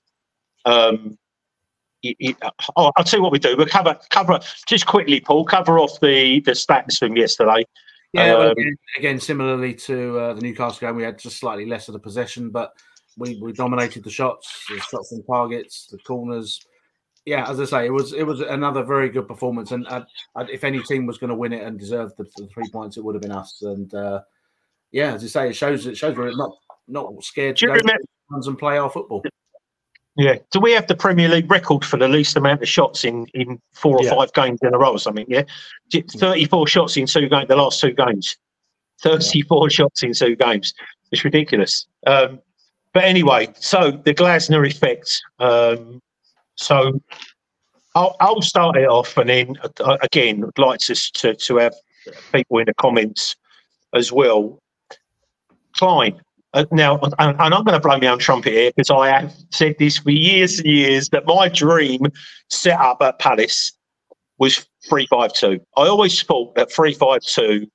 I'll tell you what we do. We'll cover just quickly, Paul. Cover off the stats from yesterday. Yeah, well, again, similarly to the Newcastle game, we had just slightly less of the possession, but we dominated the shots on targets, the corners. Yeah, as I say, it was another very good performance, and if any team was going to win it and deserve the 3 points, it would have been us. And as I say, it shows we're not scared to go and play our football. Yeah. Do we have the Premier League record for the least amount of shots in 4 or 5 games in a row or something? Yeah. 34 shots in 2 games, the last 2 games. 34 shots in 2 games. It's ridiculous. But anyway, so the Glasner effect. So I'll start it off, and then again, I'd like to have people in the comments as well. Klein. Now, and I'm going to blow my own trumpet here, because I have said this for years and years, that my dream set up at Palace was 3-5-2. I always thought that 3-5-2,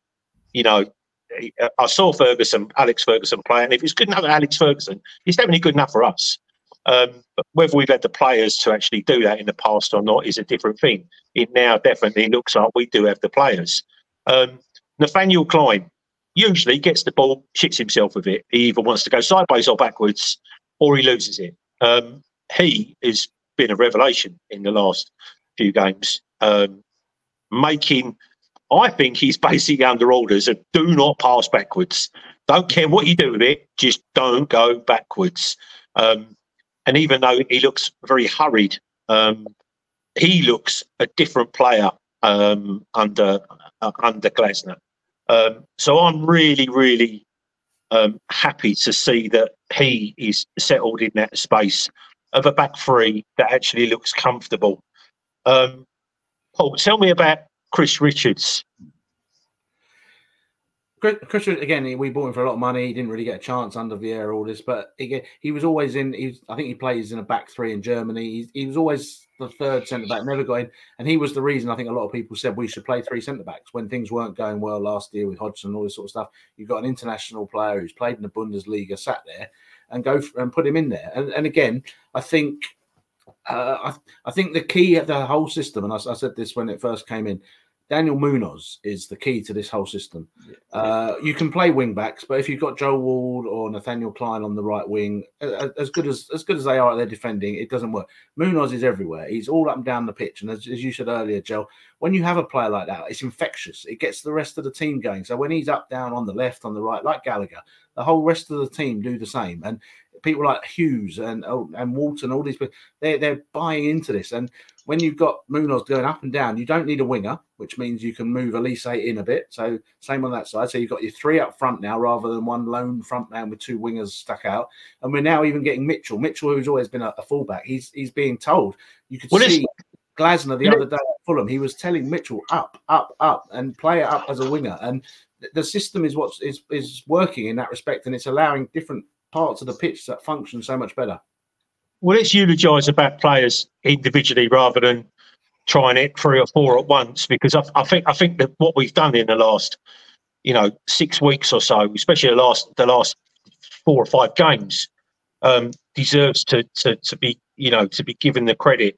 I saw Alex Ferguson play, and if it's good enough for Alex Ferguson, it's definitely good enough for us. But whether we've had the players to actually do that in the past or not is a different thing. It now definitely looks like we do have the players. Nathaniel Klein usually gets the ball, shits himself with it. He either wants to go sideways or backwards, or he loses it. He has been a revelation in the last few games, I think he's basically under orders of do not pass backwards. Don't care what you do with it, just don't go backwards. And even though he looks very hurried, he looks a different player under Glasner. So I'm really, really happy to see that he is settled in that space of a back 3 that actually looks comfortable. Paul, tell me about Chris Richards. Chris, again, we bought him for a lot of money. He didn't really get a chance under Vieira, all this, but he was always in. I think he plays in a back 3 in Germany. He was always the 3rd centre back, never got in, and he was the reason I think a lot of people said we should play 3 centre backs when things weren't going well last year with Hodgson and all this sort of stuff. You've got an international player who's played in the Bundesliga, sat there, and and put him in there. And again, I think the key of the whole system, and I said this when it first came in. Daniel Munoz is the key to this whole system. You can play wing backs, but if you've got Joe Ward or Nathaniel Klein on the right wing, as good as they are at their defending, it doesn't work. Munoz is everywhere. He's all up and down the pitch. And as you said earlier, Joe, when you have a player like that, it's infectious. It gets the rest of the team going. So when he's up, down, on the left, on the right, like Gallagher, the whole rest of the team do the same. And people like Hughes and Walton, all these people, they're buying into this. And when you've got Munoz going up and down, you don't need a winger, which means you can move Elise in a bit. So same on that side. So you've got your 3 up front now rather than one lone front man with 2 wingers stuck out. And we're now even getting Mitchell, who's always been a fullback. He's being told. You could see Glasner the other day at Fulham. He was telling Mitchell up, and play it up as a winger. And the system is what is working in that respect, and it's allowing different parts of the pitch that function so much better. Well, let's eulogise about players individually rather than trying it 3 or 4 at once, because I think that what we've done in the last 6 weeks or so, especially the last 4 or 5 games, deserves to be given the credit.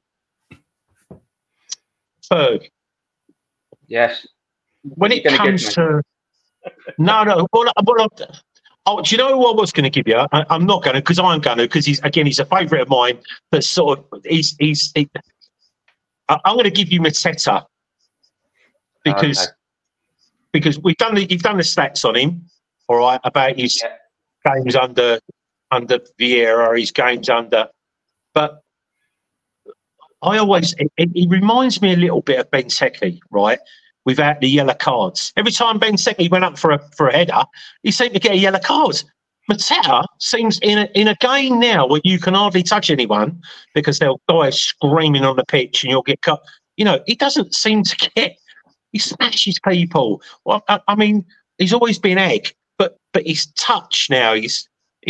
Ferg. Yes. When it comes to no, do you know who I was going to give you? I'm not going to, because I'm going to, because he's a favourite of mine. But sort of, I'm going to give you Mateta because you've done the stats on him, all right, about his games under under Vieira, his games under. But I always, he reminds me a little bit of Benteke, right? Without the yellow cards. Every time Benteke went up for a header, he seemed to get a yellow card. Mateta seems in a game now where you can hardly touch anyone because they'll go screaming on the pitch and you'll get cut. You know, he doesn't seem to get. He smashes people. Well, I mean, he's always been egg, but his touch now, he's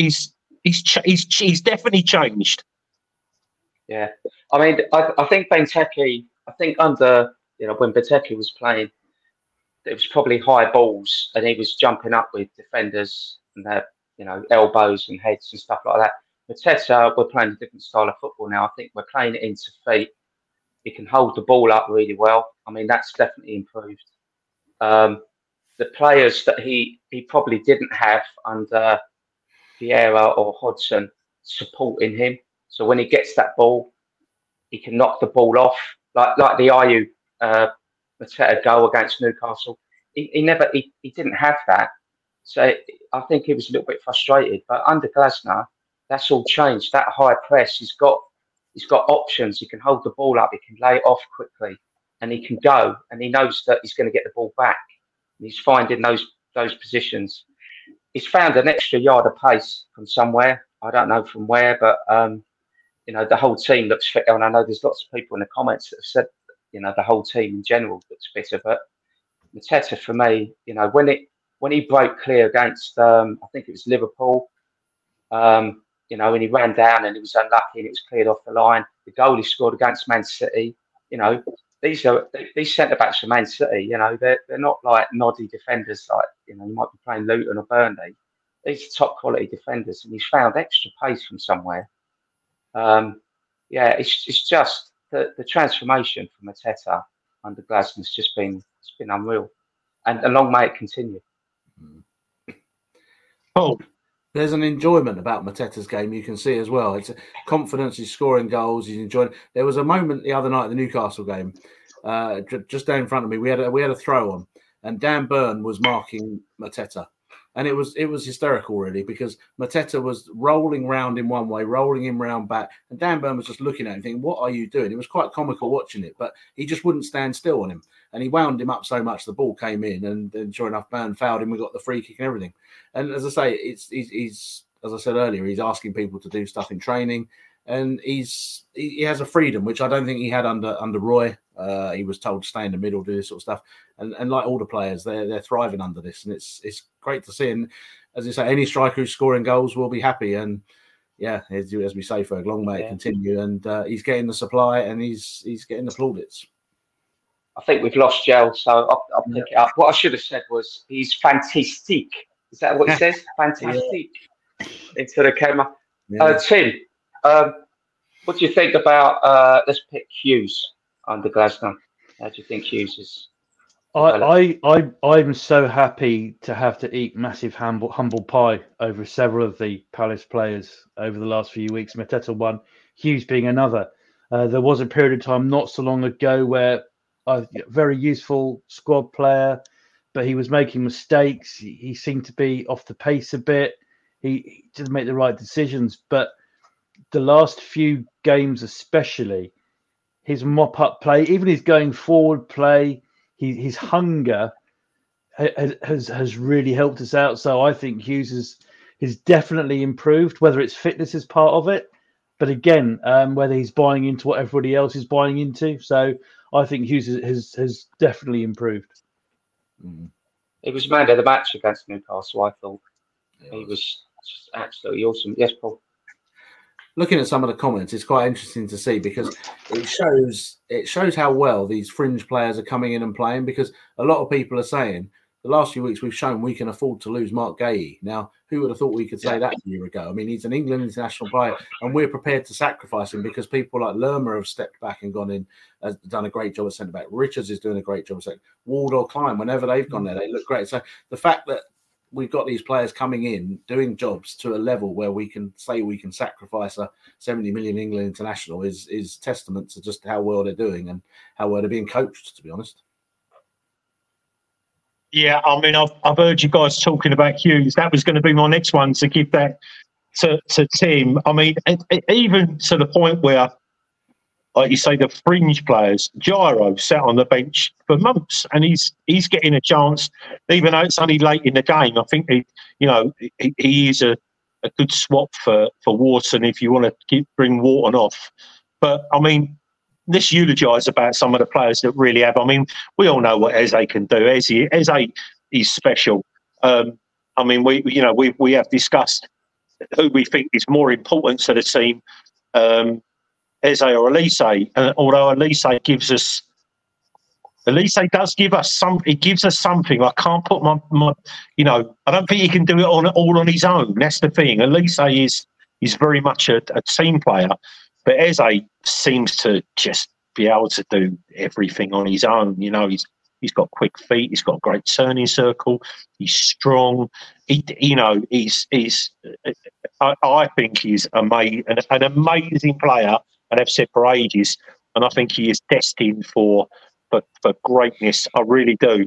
definitely changed. Yeah, I mean, I think Benteke. I think under when Benteke was playing, it was probably high balls, and he was jumping up with defenders and their elbows and heads and stuff like that. Mateta, we're playing a different style of football now. I think we're playing it into feet. He can hold the ball up really well. I mean, that's definitely improved. The players that he probably didn't have under Vieira or Hodgson supporting him. So when he gets that ball, he can knock the ball off, like the Ayew Mateta goal against Newcastle. He didn't have that. So I think he was a little bit frustrated. But under Glasner, that's all changed. That high press, he's got options. He can hold the ball up. He can lay it off quickly, and he can go. And he knows that he's going to get the ball back. And he's finding those positions. He's found an extra yard of pace from somewhere. I don't know from where, but the whole team looks fitter. And I know there's lots of people in the comments that have said, the whole team in general looks fitter. But Mateta, for me, when he broke clear against, I think it was Liverpool. And he ran down and he was unlucky and it was cleared off the line. The goal he scored against Man City, these centre backs for Man City, they're not like noddy defenders like you might be playing Luton or Burnley. These are top quality defenders, and he's found extra pace from somewhere. It's just the transformation from Mateta under Glasner has just been unreal, and long may it continue. Oh. There's an enjoyment about Mateta's game you can see as well. It's confidence. He's scoring goals. He's enjoying. There was a moment the other night at the Newcastle game, just down in front of me. We had a throw on, and Dan Burn was marking Mateta, and it was hysterical really because Mateta was rolling round in one way, rolling him round back, and Dan Burn was just looking at him, thinking, "What are you doing?" It was quite comical watching it, but he just wouldn't stand still on him, and he wound him up so much the ball came in, and sure enough, Burn fouled him. We got the free kick and everything. And as I say, he's as I said earlier, he's asking people to do stuff in training, and he has a freedom which I don't think he had under Roy. He was told to stay in the middle, do this sort of stuff, and like all the players, they're thriving under this, and it's great to see. And as I say, any striker who's scoring goals will be happy. And yeah, as we say, Ferg, long may it continue. And he's getting the supply, and he's getting the plaudits. I think we've lost Gel, so I'll pick it up. What I should have said was he's fantastic. Is that what he says? Fantastic. Into the camera. Yeah. Tim, what do you think about, let's pick Hughes under Glasner. How do you think Hughes is? I'm so happy to have to eat massive humble pie over several of the Palace players over the last few weeks. Mateta one, Hughes being another. There was a period of time not so long ago where a very useful squad player, but he was making mistakes. He seemed to be off the pace a bit. He didn't make the right decisions. But the last few games especially, his mop-up play, even his going forward play, his hunger has really helped us out. So I think Hughes has definitely improved, whether it's fitness is part of it, but again, whether he's buying into what everybody else is buying into. So I think Hughes has definitely improved. It was man of the match against Newcastle, I thought. He was just absolutely awesome. Yes, Paul. Looking at some of the comments, it's quite interesting to see because it shows how well these fringe players are coming in and playing, because a lot of people are saying the last few weeks we've shown we can afford to lose Mark Gahey. Now, who would have thought we could say that a year ago? I mean, he's an England international player and we're prepared to sacrifice him because people like Lerma have stepped back and gone in, has done a great job at centre-back. Richards is doing a great job at centre-back. Ward or Klein, whenever they've gone there, they look great. So the fact that we've got these players coming in, doing jobs to a level where we can say we can sacrifice a 70 million England international is testament to just how well they're doing and how well they're being coached, to be honest. Yeah, I mean, I've heard you guys talking about Hughes. That was going to be my next one, to give that to Tim, I mean, even to the point where, like you say, the fringe players, Gyro sat on the bench for months, and he's getting a chance, even though it's only late in the game. I think he is a good swap for Wharton if you want to bring Wharton off. But I mean, let's eulogise about some of the players that really have. I mean, we all know what Eze can do. Eze is special. I mean, we have discussed who we think is more important to the team. Eze or Elise, although Elise does give us some. It gives us something. I can't put my I don't think he can do it all on his own. That's the thing. Elise is very much a team player, but Eze seems to just be able to do everything on his own. He's got quick feet. He's got a great turning circle. He's strong. I think he's an amazing player. And I've said for ages, and I think he is destined for greatness. I really do.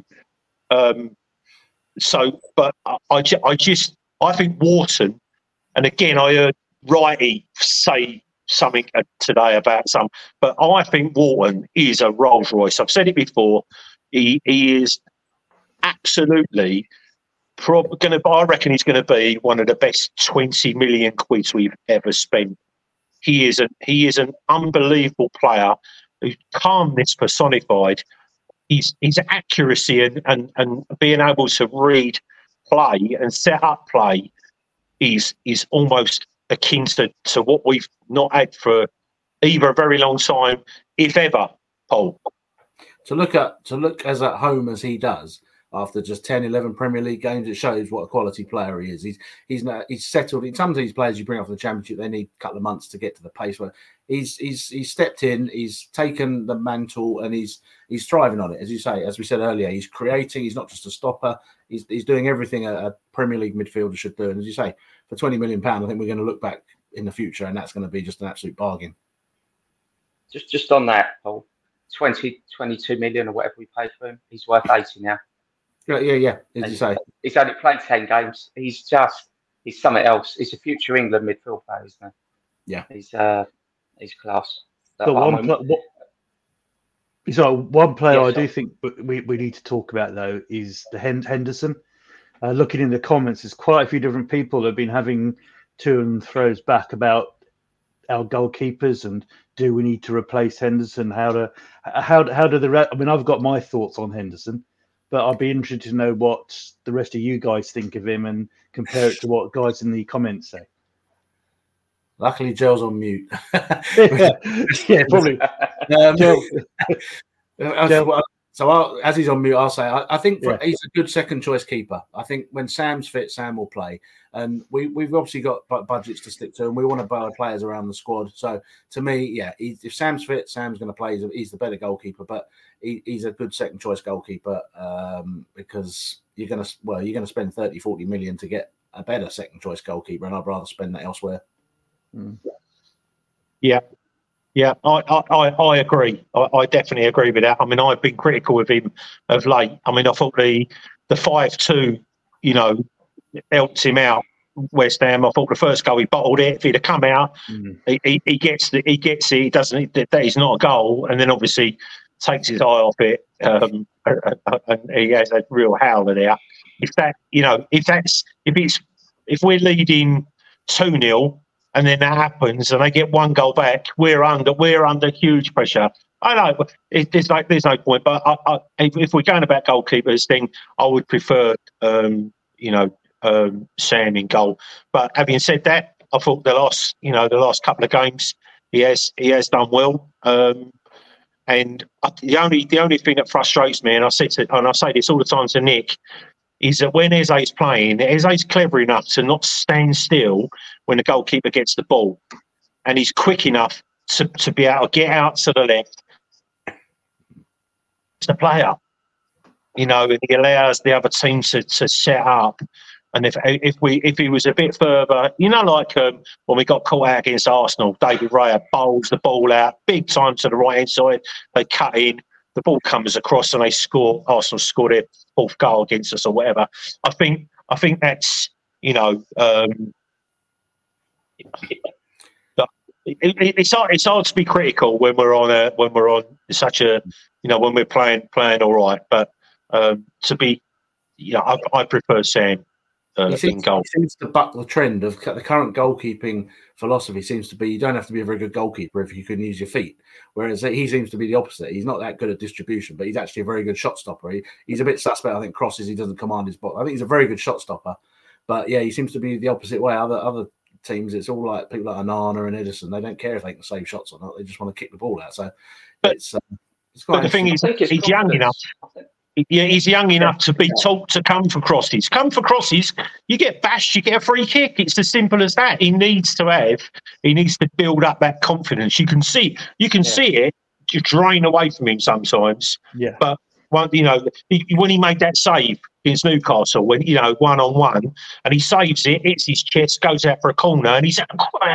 But I think Wharton, and again, I heard Wrighty say something today about some, but I think Wharton is a Rolls Royce. I've said it before. He is absolutely I reckon he's going to be one of the best 20 million quid we've ever spent. He is an unbelievable player, whose calmness personified. His accuracy and being able to read play and set up play is almost akin to what we've not had for either a very long time, if ever, Paul. To look as at home as he does after just 10, 11 Premier League games, it shows what a quality player he is. He's settled. In some of these players you bring off the Championship, they need a couple of months to get to the pace where he's stepped in, he's taken the mantle, and he's thriving on it. As you say, as we said earlier, he's creating. He's not just a stopper. He's doing everything a Premier League midfielder should do. And as you say, for £20 million, I think we're going to look back in the future, and that's going to be just an absolute bargain. Just on that, Paul, 22 million or whatever we paid for him, he's worth 80 now. Yeah. As you say, he's only played 10 games. He's something else. He's a future England midfield player, isn't he? Yeah. He's class. But one player I do think we need to talk about, though, is the Henderson. Looking in the comments, there's quite a few different people that have been having to and throws back about our goalkeepers and do we need to replace Henderson? How do I mean, I've got my thoughts on Henderson, but I'd be interested to know what the rest of you guys think of him and compare it to what guys in the comments say. Luckily, Joe's on mute. yeah, probably. So as he's on mute, I'll say I think he's a good second choice keeper. I think when Sam's fit, Sam will play, and we've obviously got budgets to stick to, and we want to buy players around the squad. So to me, if Sam's fit, Sam's going to play. He's the better goalkeeper, but he's a good second choice goalkeeper because you're going to spend 30, 40 million to get a better second choice goalkeeper, and I'd rather spend that elsewhere. Yeah, I agree. I definitely agree with that. I mean, I've been critical of him of late. I mean, I thought the 5-2, helped him out. West Ham. I thought the first goal he bottled it. If he'd have come out, he gets it. He doesn't. That is not a goal. And then obviously takes his eye off it, and he has a real howler there. If we're leading 2-0. And then that happens, and they get one goal back. We're under huge pressure. I know there's no point, but if we're going about goalkeepers, then I would prefer Sam in goal. But having said that, I thought the last couple of games he has done well. And the only thing that frustrates me, and I say this all the time to Nick, is that when Eze's playing, Eze's clever enough to not stand still when the goalkeeper gets the ball. And he's quick enough to be able to get out to the left. It's the player, and he allows the other team to set up. And if he was a bit further, like when we got caught out against Arsenal, David Raya bowls the ball out big time to the right-hand side. They cut in. The ball comes across and they score. Arsenal scored their fourth goal against us or whatever. I think that's It's hard to be critical when we're on such a, when we're playing all right. But to be, I prefer Sam in goal. He seems to buck the trend of the current goalkeeping philosophy. Seems to be you don't have to be a very good goalkeeper if you can use your feet. Whereas he seems to be the opposite. He's not that good at distribution, but he's actually a very good shot stopper. He's a bit suspect. I think crosses. He doesn't command his box. I think he's a very good shot stopper. But yeah, he seems to be the opposite way. Other teams, it's all like people like Onana and Edison. They don't care if they can save shots or not. They just want to kick the ball out. So, it's quite. But the thing is, he's young enough. Yeah, he's young enough to be taught to come for crosses. Come for crosses. You get bashed, you get a free kick. It's as simple as that. He needs to build up that confidence. You can see it drain away from him sometimes. Yeah. But when he made that save against Newcastle, when 1-on-1, and he saves it, hits his chest, goes out for a corner, and he's like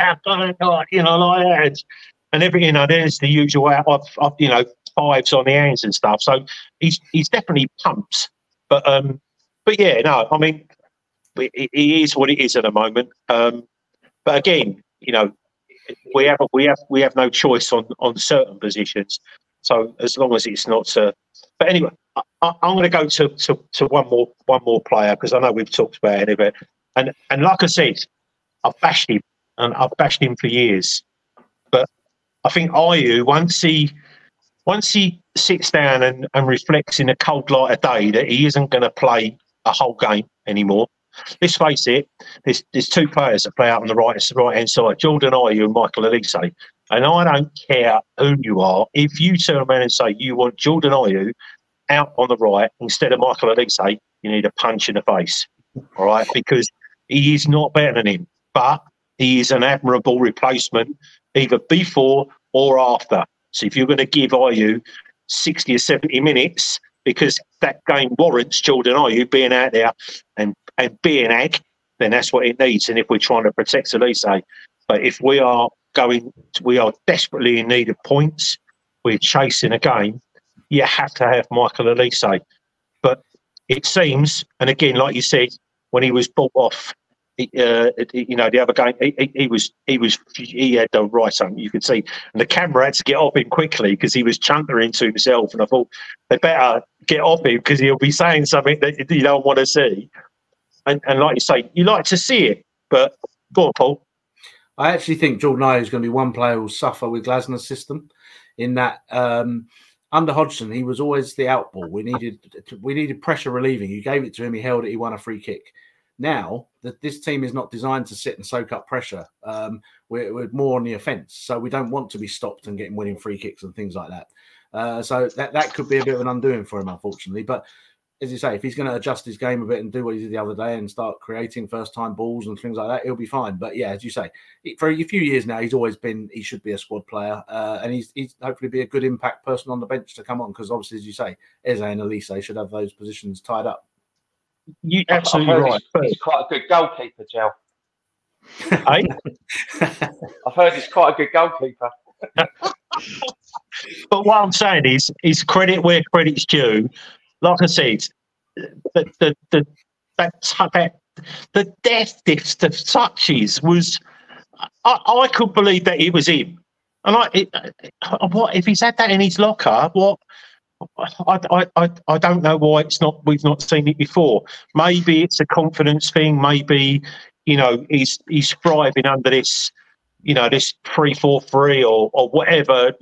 that, and everything. There's the usual fives on the hands and stuff. So he's definitely pumped. But yeah, no, I mean, he is what it is at the moment. But again, we have no choice on certain positions. So as long as it's not, but anyway, I'm going to go to one more player because I know we've talked about it, but and like I said, I've bashed him and I've bashed him for years. But I think Ayew, once he sits down and reflects in a cold light of day that he isn't going to play a whole game anymore. Let's face it, there's two players that play out on the right hand side, Jordan Ayew and Michael Olise. And I don't care who you are. If you turn around and say you want Jordan Ayew out on the right instead of Michael Olise, you need a punch in the face. All right? Because he is not better than him. But he is an admirable replacement either before or after. So if you're going to give Ayew 60 or 70 minutes, because that game warrants Jordan Ayew being out there and being ag, then that's what it needs. And if we're trying to protect Olise, but if we are desperately in need of points, we're chasing a game, you have to have Michael Olise. But it seems, and again, like you said, when he was bought off, the other game, he had the right on. You could see, and the camera had to get off him quickly because he was chunkering to himself. And I thought they better get off him because he'll be saying something that you don't want to see. And like you say, you like to see it, but go on, Paul. I actually think Jordan Ayew is going to be one player who will suffer with Glasner's system. In that, under Hodgson, he was always the outball. We needed pressure relieving. You gave it to him, he held it, he won a free kick. Now that this team is not designed to sit and soak up pressure, we're more on the offence. So we don't want to be stopped and getting winning free kicks and things like that. So that could be a bit of an undoing for him, unfortunately. But as you say, if he's going to adjust his game a bit and do what he did the other day and start creating first-time balls and things like that, he'll be fine. But yeah, as you say, for a few years now, he should be a squad player, and he's hopefully be a good impact person on the bench to come on because obviously, as you say, Eze and Olise should have those positions tied up. You absolutely right. He's quite a good goalkeeper, Joe. Hey? I've heard he's quite a good goalkeeper. But what I'm saying is credit where credit's due. Like I said, the deft of touches was. I could believe that it was him, and what if he's had that in his locker? What? I don't know why we've not seen it before. Maybe it's a confidence thing. Maybe he's thriving under this this 3-4-3 or whatever.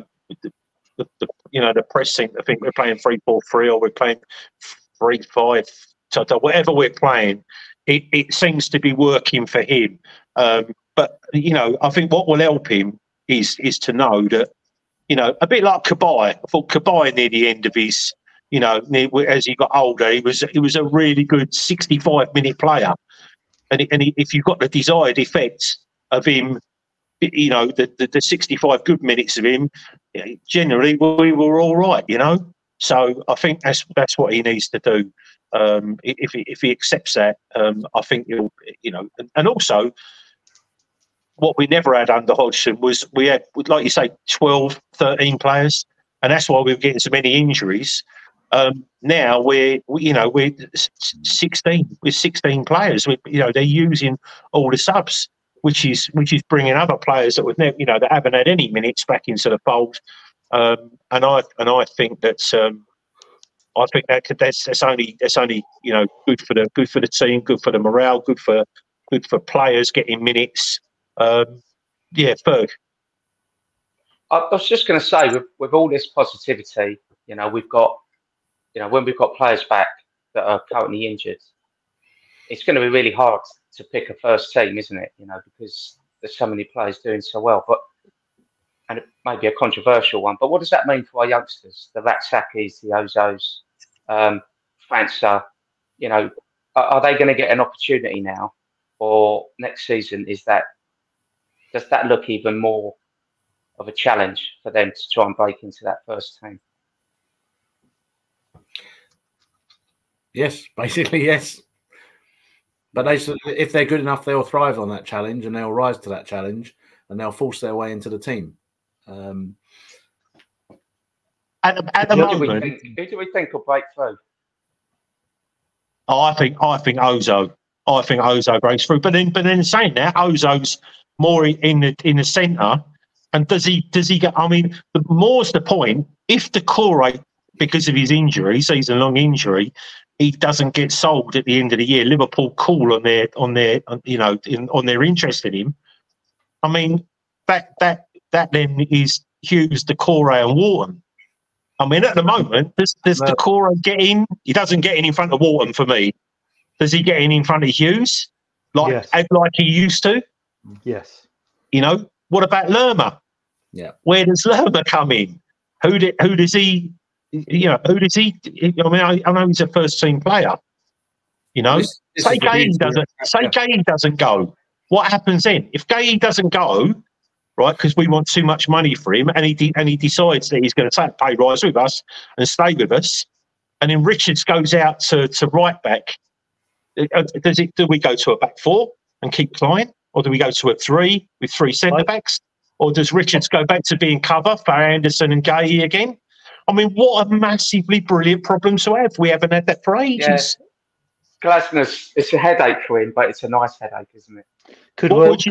The press seem to think we're playing 3-4-3 or we're playing 3-5. Whatever we're playing, it seems to be working for him. But I think what will help him is to know that. A bit like Cabaye. I thought Cabaye near the end of his, as he got older, he was a really good 65-minute player. And if you've got the desired effect of him, the 65 good minutes of him, generally we were all right, So I think that's what he needs to do. If he accepts that, I think he'll, and also. What we never had under Hodgson was we had, like you say, 12, 13 players, and that's why we were getting so many injuries. Now we're 16. We're 16 players. They're using all the subs. which is bringing other players that would never, that haven't had any minutes back into the fold. And I think that's only good for the team, good for the morale, good for players getting minutes. Ferg. I was just going to say, with all this positivity, we've got, when we've got players back that are currently injured, it's going to be really hard to pick a first team, isn't it? Because there's so many players doing so well. And it may be a controversial one, but what does that mean for our youngsters? The Ratsakis, the Ozos, França, are they going to get an opportunity now? Or next season, does that look even more of a challenge for them to try and break into that first team? Yes, basically, yes. But if they're good enough, they'll thrive on that challenge and they'll rise to that challenge and they'll force their way into the team. At the moment, who do we think will break through? I think Ozo. I think Ozo breaks through. But then saying that, Ozo's more in the centre. And does he get? I mean, more's the point. If Doucouré, because of his injury, season-long injury, he doesn't get sold at the end of the year, Liverpool call on their interest in him. I mean, that then is Hughes, Doucouré, and Wharton. I mean, at the moment, does Doucouré get in? He doesn't get in front of Wharton for me. Does he get in front of Hughes like he used to? Yes. What about Lerma? Yeah. Where does Lerma come in? Who does he? Who does he? I mean, I know he's a first team player. Say Gay doesn't go. What happens then? If Gay doesn't go, right? Because we want too much money for him, and he decides that he's going to take a pay rise with us and stay with us, and then Richards goes out to right back. Do we go to a back four and keep Klein, or do we go to a 3 with 3 centre backs, or does Richards go back to being cover for Anderson and Gay again? I mean, what a massively brilliant problem to have. We haven't had that for ages. Yeah. Glasner's, it's a headache for him, but it's a nice headache, isn't it? Could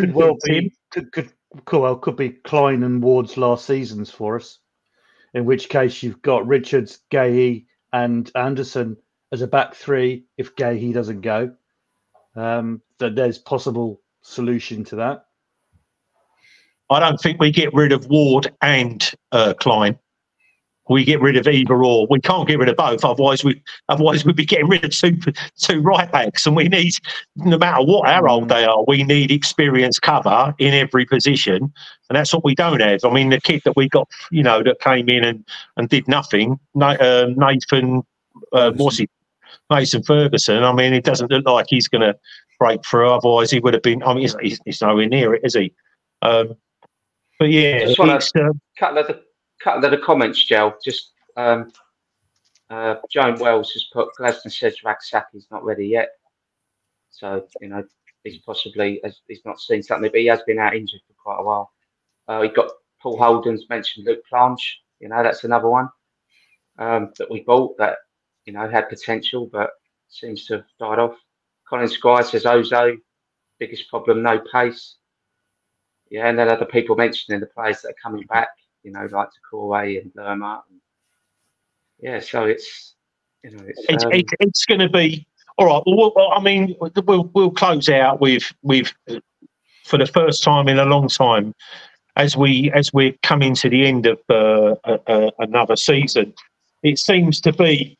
be Klein and Ward's last seasons for us. In which case, you've got Richards, Gay, and Anderson as a back 3 if Gay doesn't go. That there's possible solution to that. I don't think we get rid of Ward and Klein. We get rid of either or. We can't get rid of both. Otherwise we'd be getting rid of two right backs. And we need, no matter what how old they are, we need experienced cover in every position. And that's what we don't have. I mean, the kid that we got, that came in and did nothing, Nathan, Mason Ferguson. I mean, it doesn't look like he's going to break through. Otherwise, he would have been. I mean, he's nowhere near it, is he? But yeah, just want to couple of the comments, Joe. Just Joan Wells has put, Glasner says Raksaki's not ready yet. So, he's not seen something, but he has been out injured for quite a while. We've got Paul Holden's mentioned Luke Planche. That's another one that we bought that, had potential, but seems to have died off. Colin Squire says Ozo, biggest problem, no pace. Yeah, and then other people mentioning the players that are coming back, like Doucouré and Lerma. Yeah, so it's going to be all right. Well, I mean, we'll close out with for the first time in a long time as we're coming to the end of another season. It seems to be,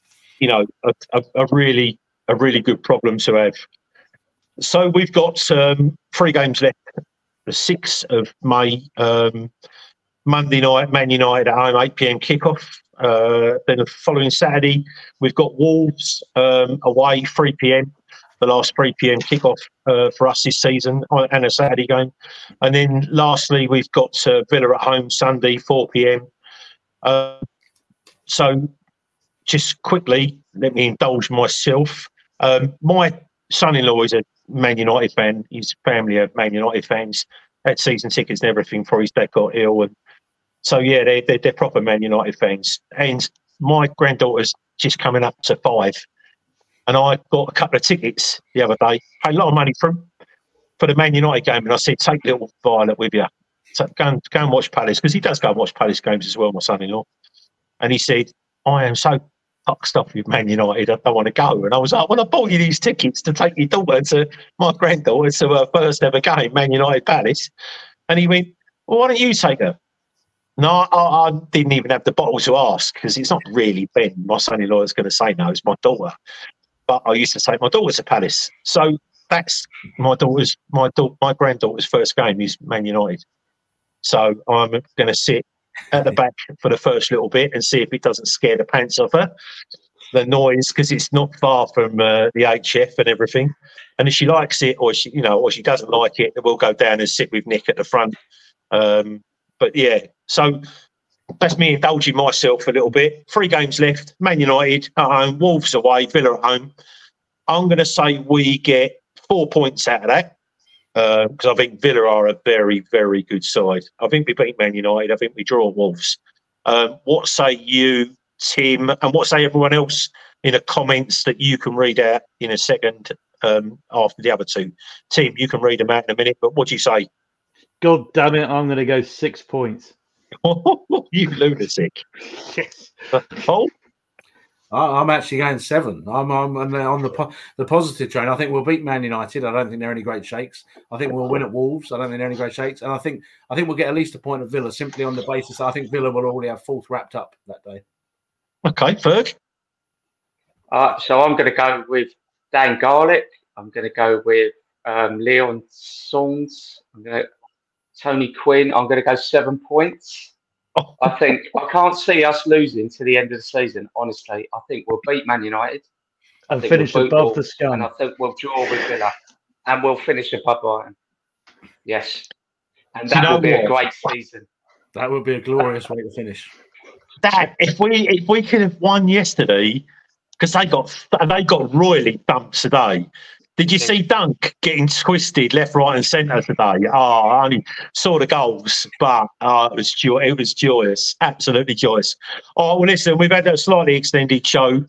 a really good problem to have. So we've got 3 games left. The 6th of May, Monday night, Man United at home, 8 p.m. kickoff. Then the following Saturday, we've got Wolves away, 3 p.m. The last 3 p.m. kickoff for us this season, and a Saturday game. And then lastly, we've got Villa at home, Sunday, 4 p.m. So just quickly, let me indulge myself. My son-in-law is a Man United fan. His family are Man United fans. Had season tickets and everything for his dad got ill, and so yeah, they're proper Man United fans. And my granddaughter's just coming up to 5, and I got a couple of tickets the other day. Paid a lot of money for them. for the Man United game, and I said, take little Violet with you. So go and watch Palace, because he does go and watch Palace games as well, my son-in-law. And he said, I am so fucked off with Man United, I don't want to go. And I was like, well, I bought you these tickets to take your daughter to my granddaughter to her first ever game, Man United Palace. And he went, well, why don't you take her? No, I didn't even have the bottle to ask, because it's not really Ben, my son-in-law, is going to say no, it's my daughter. But I used to take my daughter to Palace. So that's my granddaughter's first game is Man United. So I'm going to sit at the back for the first little bit and see if it doesn't scare the pants off her. The noise, because it's not far from the HF and everything. And if she likes it, or she doesn't like it, we'll go down and sit with Nick at the front. But yeah, so that's me indulging myself a little bit. 3 games left. Man United at home, Wolves away, Villa at home. I'm going to say we get 4 points out of that, because I think Villa are a very, very good side. I think we beat Man United. I think we draw Wolves. What say you, Tim, and what say everyone else in the comments that you can read out in a second after the other two? Tim, you can read them out in a minute, but what do you say? God damn it, I'm going to go 6 points. You lunatic. Yes. Paul? I'm actually going 7. I'm on the positive train. I think we'll beat Man United. I don't think they're any great shakes. I think we'll win at Wolves. I don't think they're any great shakes. And I think we'll get at least a point of Villa, simply on the basis that I think Villa will already have 4th wrapped up that day. Okay, Ferg? So I'm going to go with Dan Garlick. I'm going to go with Leon Songs. Tony Quinn. I'm going to go 7 points. I think I can't see us losing to the end of the season. Honestly, I think we'll beat Man United and finish above the Scum. And I think we'll draw with Villa, and we'll finish above Brighton. Yes, and that will be a great season. That would be a glorious way to finish. That if we could have won yesterday, because they got royally dumped today. Did you see Dunk getting twisted left, right, and centre today? I only saw the goals, but it was joyous, absolutely joyous. Oh well, listen, we've had a slightly extended show,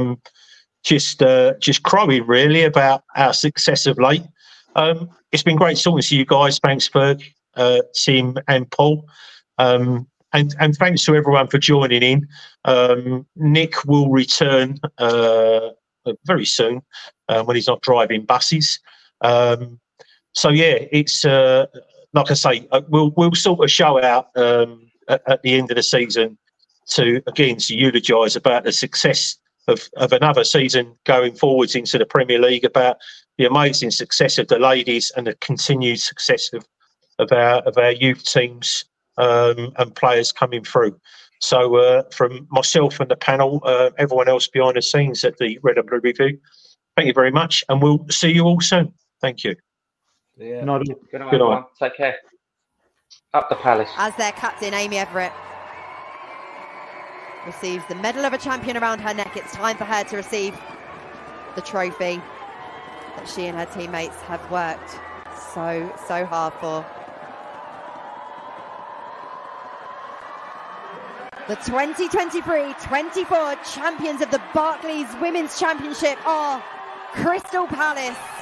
just crowing really about our success of late. It's been great talking to you guys. Thanks, Ferg, Tim, and Paul. And thanks to everyone for joining in. Nick will return very soon when he's not driving buses. So yeah, it's like I say, we'll sort a show out at the end of the season to eulogise about the success of another season going forwards into the Premier League, about the amazing success of the ladies and the continued success of our youth teams and players coming through. So from myself and the panel, everyone else behind the scenes at the Red and Blue Review, thank you very much, and we'll see you all soon. Thank you. Yeah. Good night, everyone. Take care. Up the Palace. As their captain, Amy Everett receives the medal of a champion around her neck, it's time for her to receive the trophy that she and her teammates have worked so hard for. The 2023-24 champions of the Barclays Women's Championship are Crystal Palace.